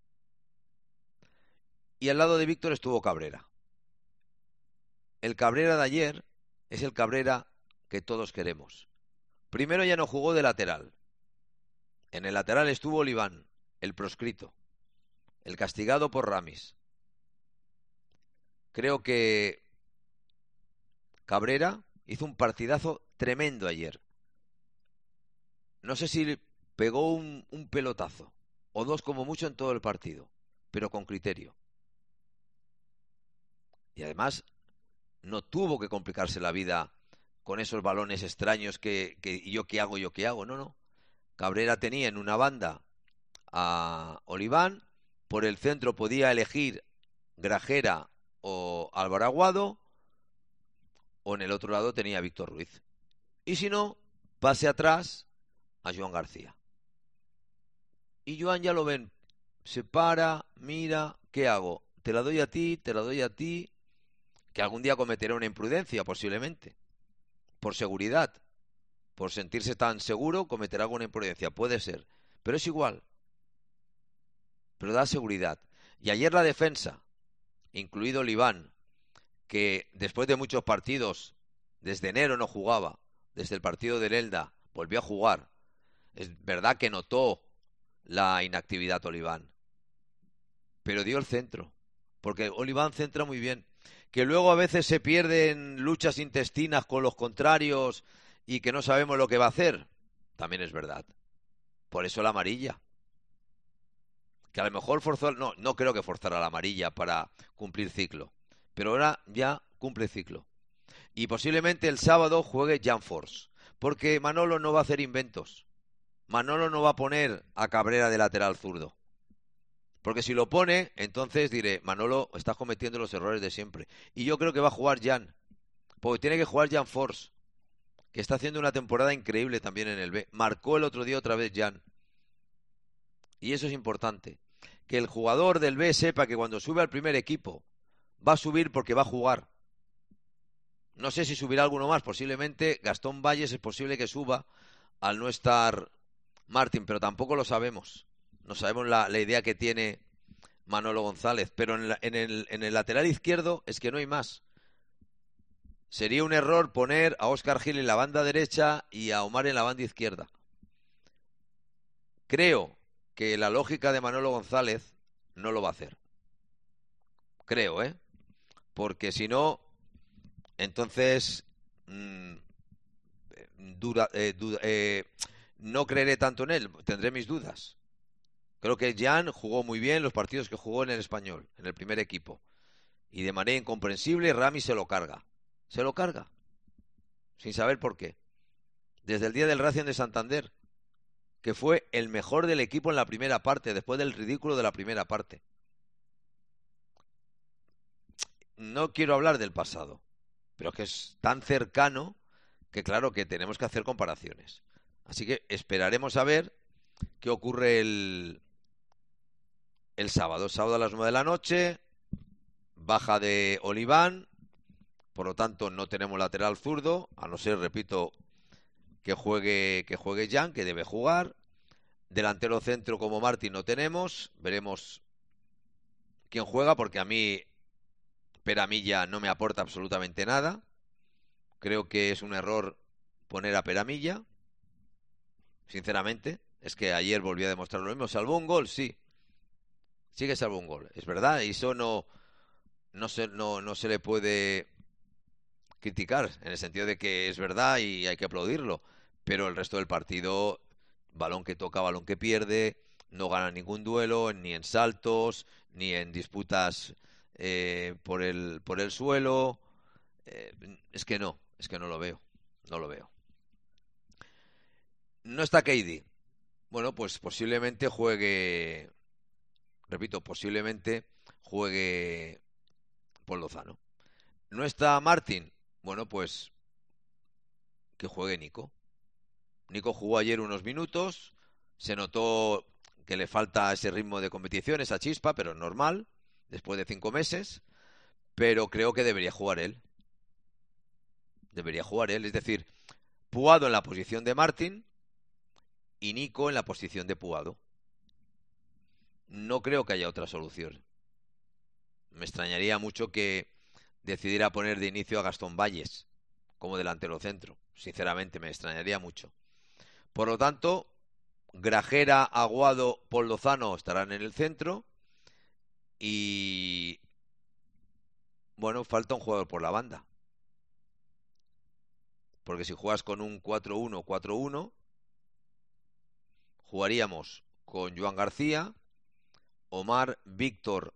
Y al lado de Víctor estuvo Cabrera. El Cabrera de ayer es el Cabrera que todos queremos. Primero ya no jugó de lateral. En el lateral estuvo Oliván, el proscrito, el castigado por Ramis. Creo que Cabrera hizo un partidazo tremendo ayer. No sé si pegó un, un pelotazo o dos como mucho en todo el partido, pero con criterio. Y además no tuvo que complicarse la vida con esos balones extraños que, que yo qué hago, yo qué hago. No, no. Cabrera tenía en una banda a Oliván, por el centro podía elegir Grajera o Álvaro Aguado, o en el otro lado tenía a Víctor Ruiz. Y si no, pase atrás a Joan García. Y Joan ya lo ven, se para, mira, ¿qué hago? Te la doy a ti, te la doy a ti, que algún día cometerá una imprudencia posiblemente, por seguridad, por sentirse tan seguro cometerá alguna imprudencia, puede ser, pero es igual, pero da seguridad. Y ayer la defensa, incluido Oliván, que después de muchos partidos, desde enero no jugaba, desde el partido del Elda, volvió a jugar. Es verdad que notó la inactividad Oliván, pero dio el centro, porque Oliván centra muy bien. Que luego a veces se pierden luchas intestinas con los contrarios y que no sabemos lo que va a hacer, también es verdad. Por eso la amarilla. Que a lo mejor forzó, no, no creo que forzara la amarilla para cumplir ciclo, pero ahora ya cumple ciclo. Y posiblemente el sábado juegue Jan Force, porque Manolo no va a hacer inventos. Manolo no va a poner a Cabrera de lateral zurdo. Porque si lo pone, entonces diré, Manolo, estás cometiendo los errores de siempre. Y yo creo que va a jugar Jan, porque tiene que jugar Jan Force, que está haciendo una temporada increíble también en el B. Marcó el otro día otra vez Jan. Y eso es importante. Que el jugador del B sepa que cuando sube al primer equipo, va a subir porque va a jugar. No sé si subirá alguno más, posiblemente Gastón Valles es posible que suba al no estar Martín, pero tampoco lo sabemos. No sabemos la, la idea que tiene Manolo González, pero en, la, en, el, en el lateral izquierdo es que no hay más. Sería un error poner a Óscar Gil en la banda derecha y a Omar en la banda izquierda. Creo que la lógica de Manolo González no lo va a hacer. Creo, ¿eh? Porque si no, entonces mmm, dura, eh, duda, eh, no creeré tanto en él, tendré mis dudas. Creo que Jan jugó muy bien los partidos que jugó en el Español, en el primer equipo. Y de manera incomprensible Rami se lo carga. Se lo carga. Sin saber por qué. Desde el día del Racing de Santander, que fue el mejor del equipo en la primera parte, después del ridículo de la primera parte. No quiero hablar del pasado, pero es que es tan cercano que claro que tenemos que hacer comparaciones. Así que esperaremos a ver qué ocurre el... El sábado, sábado a las nueve de la noche, baja de Oliván, por lo tanto no tenemos lateral zurdo, a no ser, repito, que juegue que juegue Jan, que debe jugar. Delantero centro como Martín no tenemos, veremos quién juega, porque a mí Peramilla no me aporta absolutamente nada. Creo que es un error poner a Peramilla, sinceramente. Es que ayer volví a demostrar lo mismo, salvó un gol, sí. Sí que salvó un gol, es verdad, y eso no, no, se, no, no se le puede criticar, en el sentido de que es verdad y hay que aplaudirlo, pero el resto del partido, balón que toca, balón que pierde, no gana ningún duelo, ni en saltos, ni en disputas eh, por el, por el suelo, eh, es que no, es que no lo veo, no lo veo. No está K D, bueno, pues posiblemente juegue... Repito, posiblemente juegue Paul Lozano. ¿No está Martín? Bueno, pues que juegue Nico. Nico jugó ayer unos minutos, se notó que le falta ese ritmo de competición, esa chispa, pero normal, después de cinco meses, pero creo que debería jugar él. Debería jugar él, es decir, Puado en la posición de Martín y Nico en la posición de Puado. No creo que haya otra solución. Me extrañaría mucho que decidiera poner de inicio a Gastón Valles como delantero centro. Sinceramente, me extrañaría mucho. Por lo tanto, Grajera, Aguado, Paul Lozano estarán en el centro. Y... bueno, falta un jugador por la banda. Porque si juegas con un cuatro uno cuatro uno, jugaríamos con Joan García, Omar, Víctor,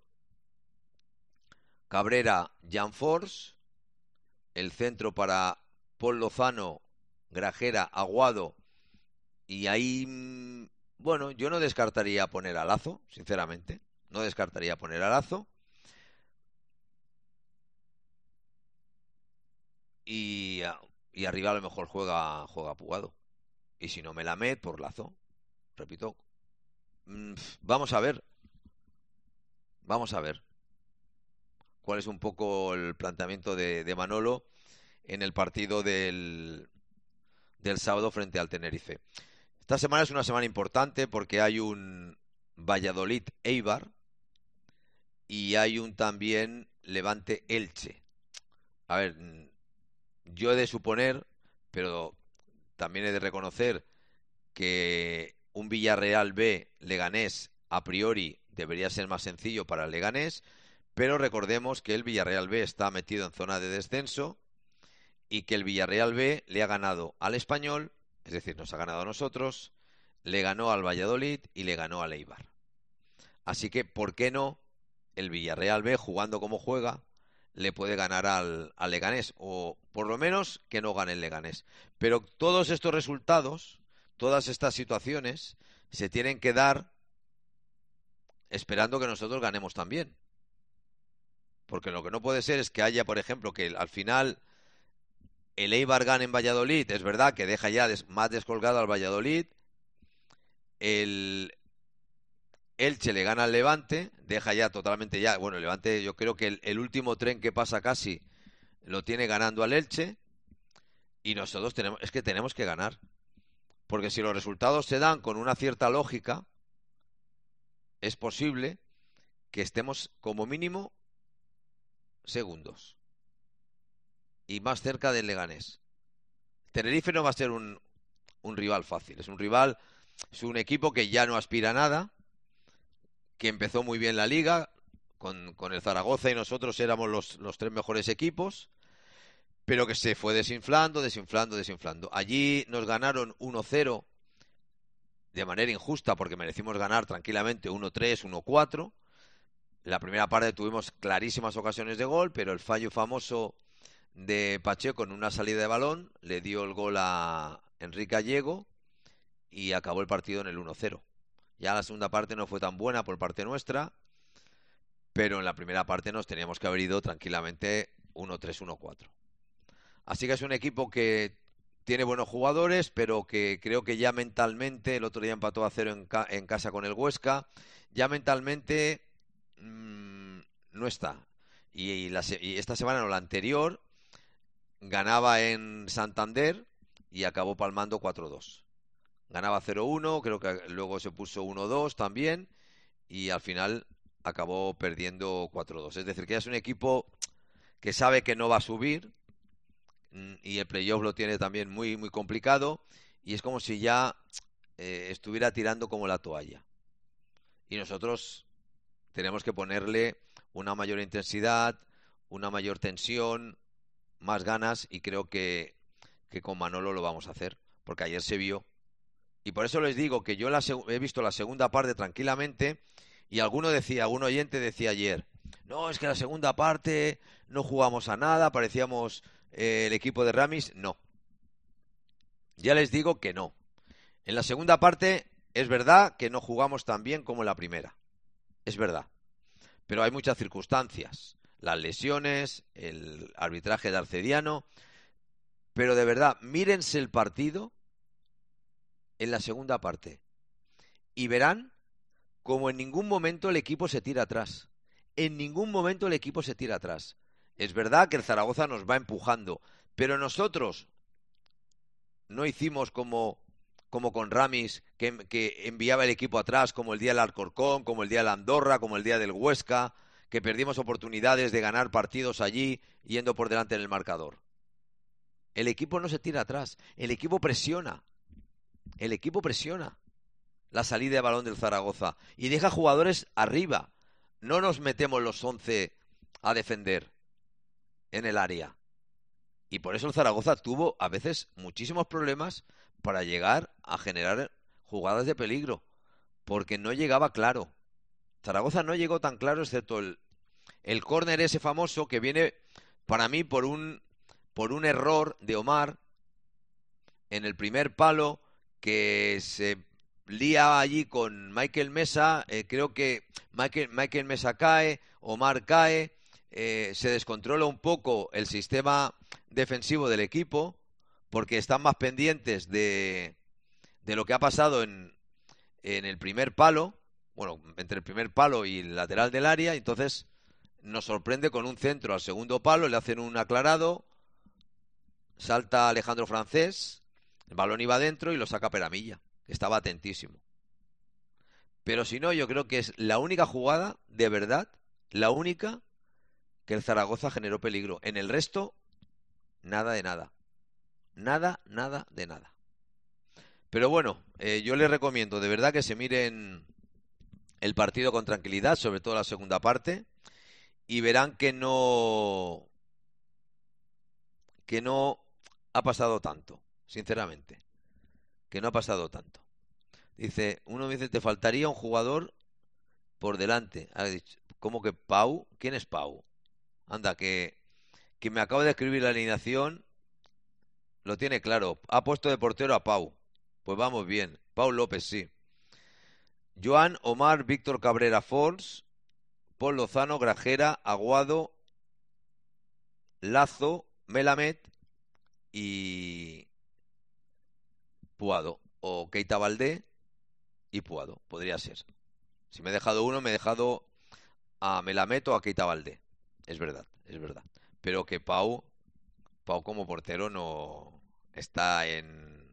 Cabrera, Jan Force, el centro para Paul Lozano, Grajera, Aguado, y ahí, bueno, yo no descartaría poner a Lazo, sinceramente, no descartaría poner a Lazo, y, y arriba a lo mejor juega, juega Puado, Y si no Melamed, por Lazo. Repito. Mm, vamos a ver. Vamos a ver cuál es un poco el planteamiento de, de Manolo en el partido del, del sábado frente al Tenerife. Esta semana es una semana importante porque hay un Valladolid-Eibar y hay un también Levante-Elche. A ver, yo he de suponer, pero también he de reconocer que un Villarreal B Leganés a priori debería ser más sencillo para el Leganés, pero recordemos que el Villarreal B está metido en zona de descenso y que el Villarreal B le ha ganado al Español, es decir, nos ha ganado a nosotros, le ganó al Valladolid y le ganó al Eibar. Así que, ¿por qué no el Villarreal B, jugando como juega, le puede ganar al, al Leganés? O por lo menos que no gane el Leganés. Pero todos estos resultados, todas estas situaciones, se tienen que dar esperando que nosotros ganemos también. Porque lo que no puede ser es que haya, por ejemplo, que al final el Eibar gane en Valladolid. Es verdad que deja ya des, más descolgado al Valladolid. El Elche le gana al Levante, deja ya totalmente ya. Bueno, el Levante, yo creo que el, el último tren que pasa casi lo tiene ganando al Elche. Y nosotros tenemos, es que tenemos que ganar. Porque si los resultados se dan con una cierta lógica, es posible que estemos como mínimo segundos y más cerca del Leganés. Tenerife no va a ser un, un rival fácil. Es un rival, es un equipo que ya no aspira a nada, que empezó muy bien la liga con, con el Zaragoza y nosotros éramos los, los tres mejores equipos, pero que se fue desinflando, desinflando, desinflando. Allí nos ganaron uno cero de manera injusta porque merecimos ganar tranquilamente uno tres, uno cuatro. La primera parte tuvimos clarísimas ocasiones de gol, pero el fallo famoso de Pacheco en una salida de balón le dio el gol a Enrique Gallego y acabó el partido en el uno cero. Ya la segunda parte no fue tan buena por parte nuestra, pero en la primera parte nos teníamos que haber ido tranquilamente uno tres, uno cuatro. Así que es un equipo que tiene buenos jugadores, pero que creo que ya mentalmente, el otro día empató a cero en, ca en casa con el Huesca, ya mentalmente mmm, no está. Y, y, la, y esta semana, no, la anterior, ganaba en Santander y acabó palmando cuatro dos. Ganaba cero uno, creo que luego se puso uno dos también, y al final acabó perdiendo cuatro dos. Es decir, que ya es un equipo que sabe que no va a subir, y el playoff lo tiene también muy muy complicado, y es como si ya eh, estuviera tirando como la toalla. Y nosotros tenemos que ponerle una mayor intensidad, una mayor tensión, más ganas, y creo que, que con Manolo lo vamos a hacer, porque ayer se vio. Y por eso les digo que yo la he visto la segunda parte tranquilamente, y alguno decía, algún oyente decía ayer, no, es que la segunda parte no jugamos a nada, parecíamos el equipo de Ramis. No, ya les digo que no. En la segunda parte es verdad que no jugamos tan bien como en la primera, es verdad, pero hay muchas circunstancias, las lesiones, el arbitraje de Arcediano, pero de verdad, mírense el partido en la segunda parte y verán como en ningún momento el equipo se tira atrás, en ningún momento el equipo se tira atrás. Es verdad que el Zaragoza nos va empujando, pero nosotros no hicimos como, como con Ramis, que, que enviaba el equipo atrás, como el día del Alcorcón, como el día de la Andorra, como el día del Huesca, que perdimos oportunidades de ganar partidos allí yendo por delante en el marcador. El equipo no se tira atrás, el equipo presiona, el equipo presiona la salida de balón del Zaragoza y deja jugadores arriba. No nos metemos los once a defender en el área. Y por eso el Zaragoza tuvo a veces muchísimos problemas para llegar a generar jugadas de peligro, porque no llegaba claro. Zaragoza no llegó tan claro, excepto el, el córner ese famoso que viene para mí por un, por un error de Omar en el primer palo, que se lía allí con Michael Mesa. Eh, creo que Michael, Michael Mesa cae, Omar cae. Eh, se descontrola un poco el sistema defensivo del equipo porque están más pendientes de, de lo que ha pasado en, en el primer palo, bueno, entre el primer palo y el lateral del área, entonces nos sorprende con un centro al segundo palo, le hacen un aclarado, salta Alejandro Francés, el balón iba adentro y lo saca Peramilla, que estaba atentísimo. Pero si no, yo creo que es la única jugada, de verdad, la única que el Zaragoza generó peligro. En el resto, nada de nada. Nada, nada de nada. Pero bueno, eh, yo les recomiendo de verdad que se miren el partido con tranquilidad, sobre todo la segunda parte, y verán que no, que no ha pasado tanto, sinceramente. Que no ha pasado tanto. Dice, uno me dice, te faltaría un jugador por delante. Ha dicho, ¿cómo que Pau? ¿Quién es Pau? Anda, que, que me acaba de escribir la alineación, lo tiene claro. Ha puesto de portero a Pau. Pues vamos bien. Pau López, sí. Joan, Omar, Víctor Cabrera, Fons, Paul Lozano, Grajera, Aguado, Lazo, Melamed y Puado. O Keita Valdé y Puado, podría ser. Si me he dejado uno, me he dejado a Melamed o a Keita Valdé. Es verdad, es verdad. Pero que Pau, Pau como portero no está en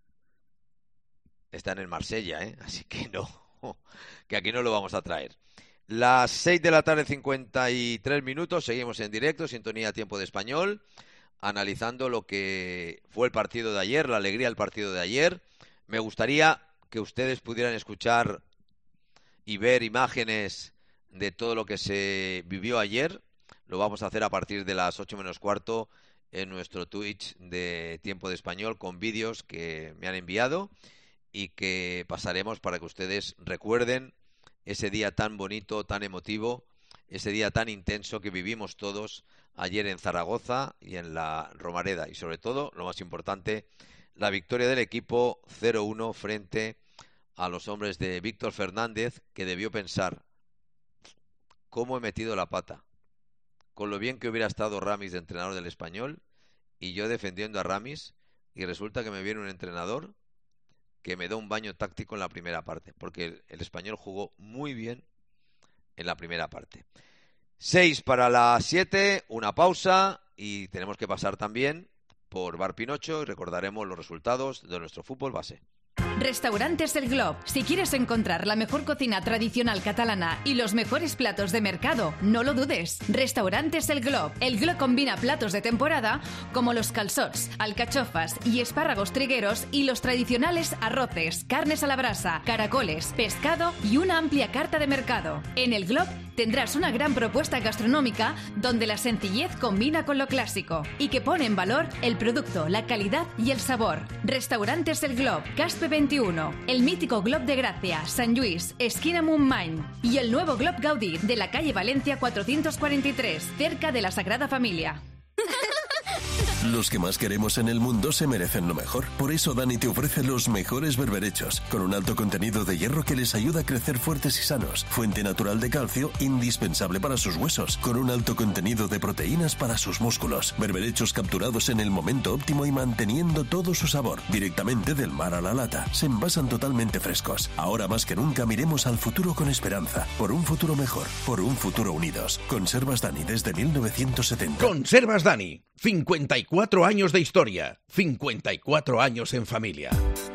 está en el Marsella, ¿eh? Así que no, que aquí no lo vamos a traer. Las seis de la tarde, cincuenta y tres minutos, seguimos en directo, sintonía Tiempo de Español, analizando lo que fue el partido de ayer, la alegría del partido de ayer. Me gustaría que ustedes pudieran escuchar y ver imágenes de todo lo que se vivió ayer. Lo vamos a hacer a partir de las ocho menos cuarto en nuestro Twitch de Tiempo de Español con vídeos que me han enviado y que pasaremos para que ustedes recuerden ese día tan bonito, tan emotivo, ese día tan intenso que vivimos todos ayer en Zaragoza y en la Romareda. Y sobre todo, lo más importante, la victoria del equipo cero uno frente a los hombres de Víctor Fernández, que debió pensar, ¿cómo he metido la pata? Con lo bien que hubiera estado Ramis de entrenador del Español y yo defendiendo a Ramis, y resulta que me viene un entrenador que me da un baño táctico en la primera parte, porque el, el Español jugó muy bien en la primera parte. Seis para las siete, una pausa y tenemos que pasar también por Bar Pinocho y recordaremos los resultados de nuestro fútbol base. Restaurantes El Glob. Si quieres encontrar la mejor cocina tradicional catalana y los mejores platos de mercado, no lo dudes. Restaurantes El Glob. El Glob combina platos de temporada como los calçots, alcachofas y espárragos trigueros y los tradicionales arroces, carnes a la brasa, caracoles, pescado y una amplia carta de mercado. En El Glob tendrás una gran propuesta gastronómica donde la sencillez combina con lo clásico y que pone en valor el producto, la calidad y el sabor. Restaurantes El Glob, Caspe veintiuno, el mítico Glob de Gracia, San Luis, esquina Montmany y el nuevo Glob Gaudí de la calle Valencia cuatrocientos cuarenta y tres, cerca de la Sagrada Familia. Los que más queremos en el mundo se merecen lo mejor. Por eso Dani te ofrece los mejores berberechos, con un alto contenido de hierro que les ayuda a crecer fuertes y sanos. Fuente natural de calcio, indispensable para sus huesos, con un alto contenido de proteínas para sus músculos. Berberechos capturados en el momento óptimo y manteniendo todo su sabor. Directamente del mar a la lata. Se envasan totalmente frescos. Ahora más que nunca miremos al futuro con esperanza. Por un futuro mejor. Por un futuro unidos. Conservas Dani desde mil novecientos setenta. Conservas Dani. cincuenta y cuatro años de historia, cincuenta y cuatro años en familia.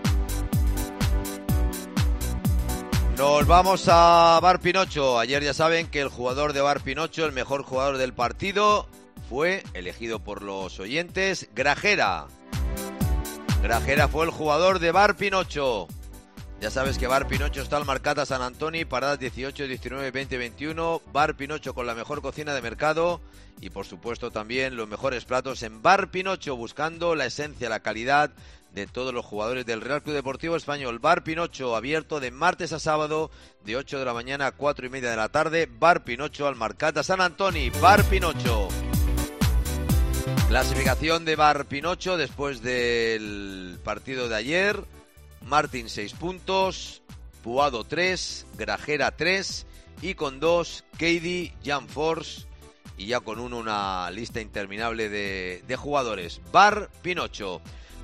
Nos vamos a Bar Pinocho. Ayer ya saben que el jugador de Bar Pinocho, el mejor jugador del partido, fue elegido por los oyentes, Grajera. Grajera fue el jugador de Bar Pinocho. Ya sabes que Bar Pinocho está al Marcata Sant Antoni, paradas dieciocho, diecinueve, veinte, veintiuno. Bar Pinocho con la mejor cocina de mercado y por supuesto también los mejores platos en Bar Pinocho, buscando la esencia, la calidad de todos los jugadores del Real Club Deportivo Español. Bar Pinocho, abierto de martes a sábado, de ocho de la mañana a cuatro y media de la tarde. Bar Pinocho al Marcata Sant Antoni. Bar Pinocho. Clasificación de Bar Pinocho después del partido de ayer. Martín seis puntos, Puado tres, Grajera tres y con dos Keidi, Jan Force y ya con uno una lista interminable de, de jugadores. Bar Pinocho.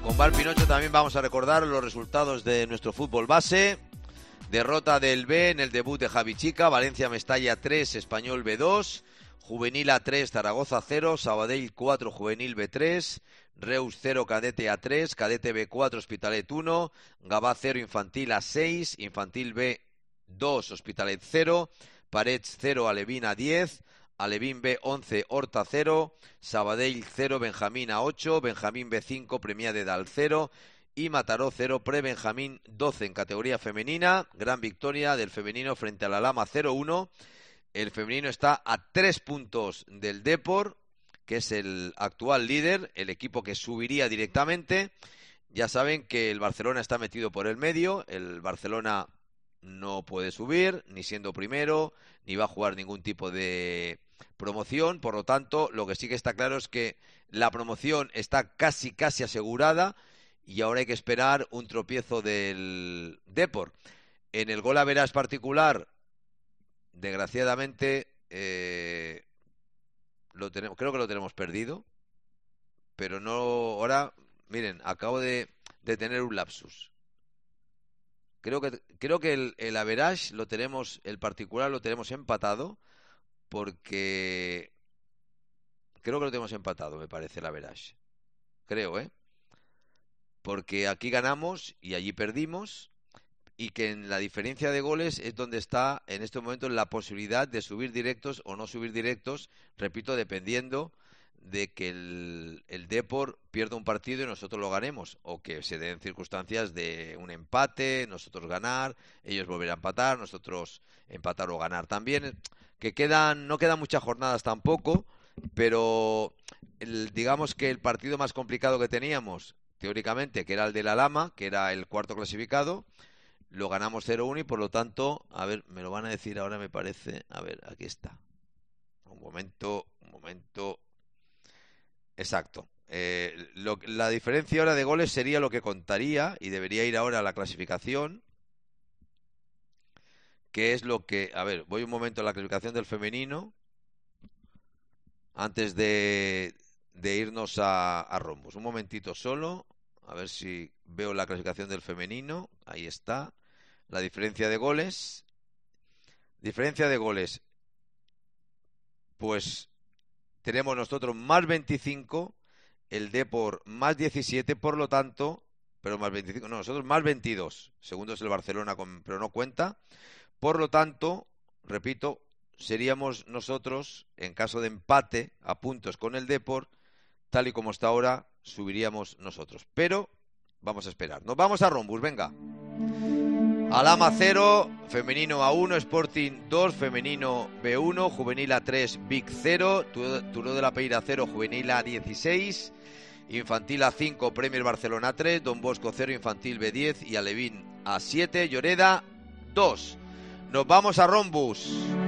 Con Bar Pinocho también vamos a recordar los resultados de nuestro fútbol base. Derrota del B en el debut de Javi Chica, Valencia Mestalla tres, Español B dos, Juvenil A tres, Zaragoza cero, Sabadell cuatro, Juvenil B tres, Reus cero, Cadete A tres, Cadete B cuatro, Hospitalet uno, Gavá cero, Infantil A seis, Infantil B dos, Hospitalet cero, Parets cero, Alevín A diez, Alevín B once, Horta cero, Sabadell cero, Benjamín A ocho, Benjamín B cinco, Premià de Dalt cero y Mataró cero, Pre-Benjamín doce en categoría femenina. Gran victoria del femenino frente a la Lama cero uno. El femenino está a tres puntos del Depor, que es el actual líder, el equipo que subiría directamente. Ya saben que el Barcelona está metido por el medio, el Barcelona no puede subir, ni siendo primero, ni va a jugar ningún tipo de promoción. Por lo tanto, lo que sí que está claro es que la promoción está casi, casi asegurada y ahora hay que esperar un tropiezo del Depor. En el gol average particular, desgraciadamente, eh, lo tenemos, creo que lo tenemos perdido, pero no, ahora, miren, acabo de, de tener un lapsus. Creo que creo que el, el average lo tenemos, el particular lo tenemos empatado, porque creo que lo tenemos empatado, me parece, el average. Creo, ¿eh? Porque aquí ganamos y allí perdimos, y que en la diferencia de goles es donde está en este momento la posibilidad de subir directos o no subir directos, repito, dependiendo de que el, el Depor pierda un partido y nosotros lo ganemos, o que se den circunstancias de un empate, nosotros ganar, ellos volver a empatar, nosotros empatar o ganar también, que quedan, no quedan muchas jornadas tampoco, pero el, digamos que el partido más complicado que teníamos, teóricamente, que era el de la Lama, que era el cuarto clasificado, lo ganamos cero uno y por lo tanto, a ver, me lo van a decir ahora, me parece, a ver, aquí está, un momento, un momento... Exacto. Eh, lo, la diferencia ahora de goles sería lo que contaría y debería ir ahora a la clasificación, que es lo que... A ver, voy un momento a la clasificación del femenino antes de, de irnos a, a Rombos. Un momentito solo, a ver si veo la clasificación del femenino. Ahí está. La diferencia de goles. Diferencia de goles. Pues... tenemos nosotros más veinticinco, el Depor más diecisiete, por lo tanto, pero más veinticinco, no, nosotros más veintidós. Segundo es el Barcelona, con, pero no cuenta. Por lo tanto, repito, seríamos nosotros, en caso de empate a puntos con el Depor, tal y como está ahora, subiríamos nosotros. Pero vamos a esperar. Nos vamos a Rombus, venga. Alama cero, femenino A uno, Sporting dos, femenino B uno, juvenil A tres, Vic cero, Turó de la Peira cero, juvenil A dieciséis, infantil A cinco, Premier Barcelona tres, Don Bosco cero, infantil B diez y Alevín A siete, Lloreda dos. Nos vamos a Rombus.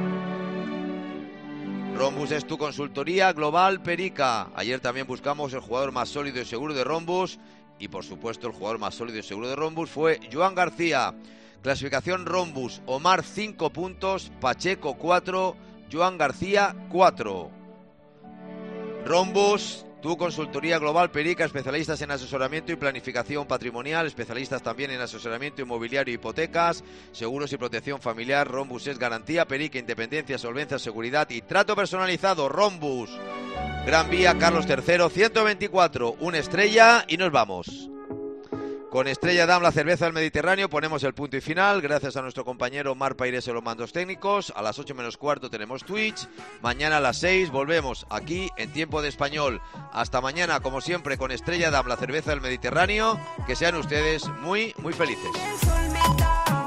Rombus es tu consultoría global Perica. Ayer también buscamos el jugador más sólido y seguro de Rombus y por supuesto el jugador más sólido y seguro de Rombus fue Joan García. Clasificación Rombus, Omar cinco puntos, Pacheco cuatro, Joan García cuatro. Rombus, tu consultoría global Perica, especialistas en asesoramiento y planificación patrimonial, especialistas también en asesoramiento inmobiliario y hipotecas, seguros y protección familiar. Rombus es garantía Perica, independencia, solvencia, seguridad y trato personalizado. Rombus, Gran Vía Carlos tercero, ciento veinticuatro, una estrella y nos vamos. Con Estrella Damm, la cerveza del Mediterráneo, ponemos el punto y final. Gracias a nuestro compañero Mar Paires en los mandos técnicos. A las ocho menos cuarto tenemos Twitch. Mañana a las seis volvemos aquí en Tiempo de Español. Hasta mañana, como siempre, con Estrella Damm, la cerveza del Mediterráneo. Que sean ustedes muy, muy felices.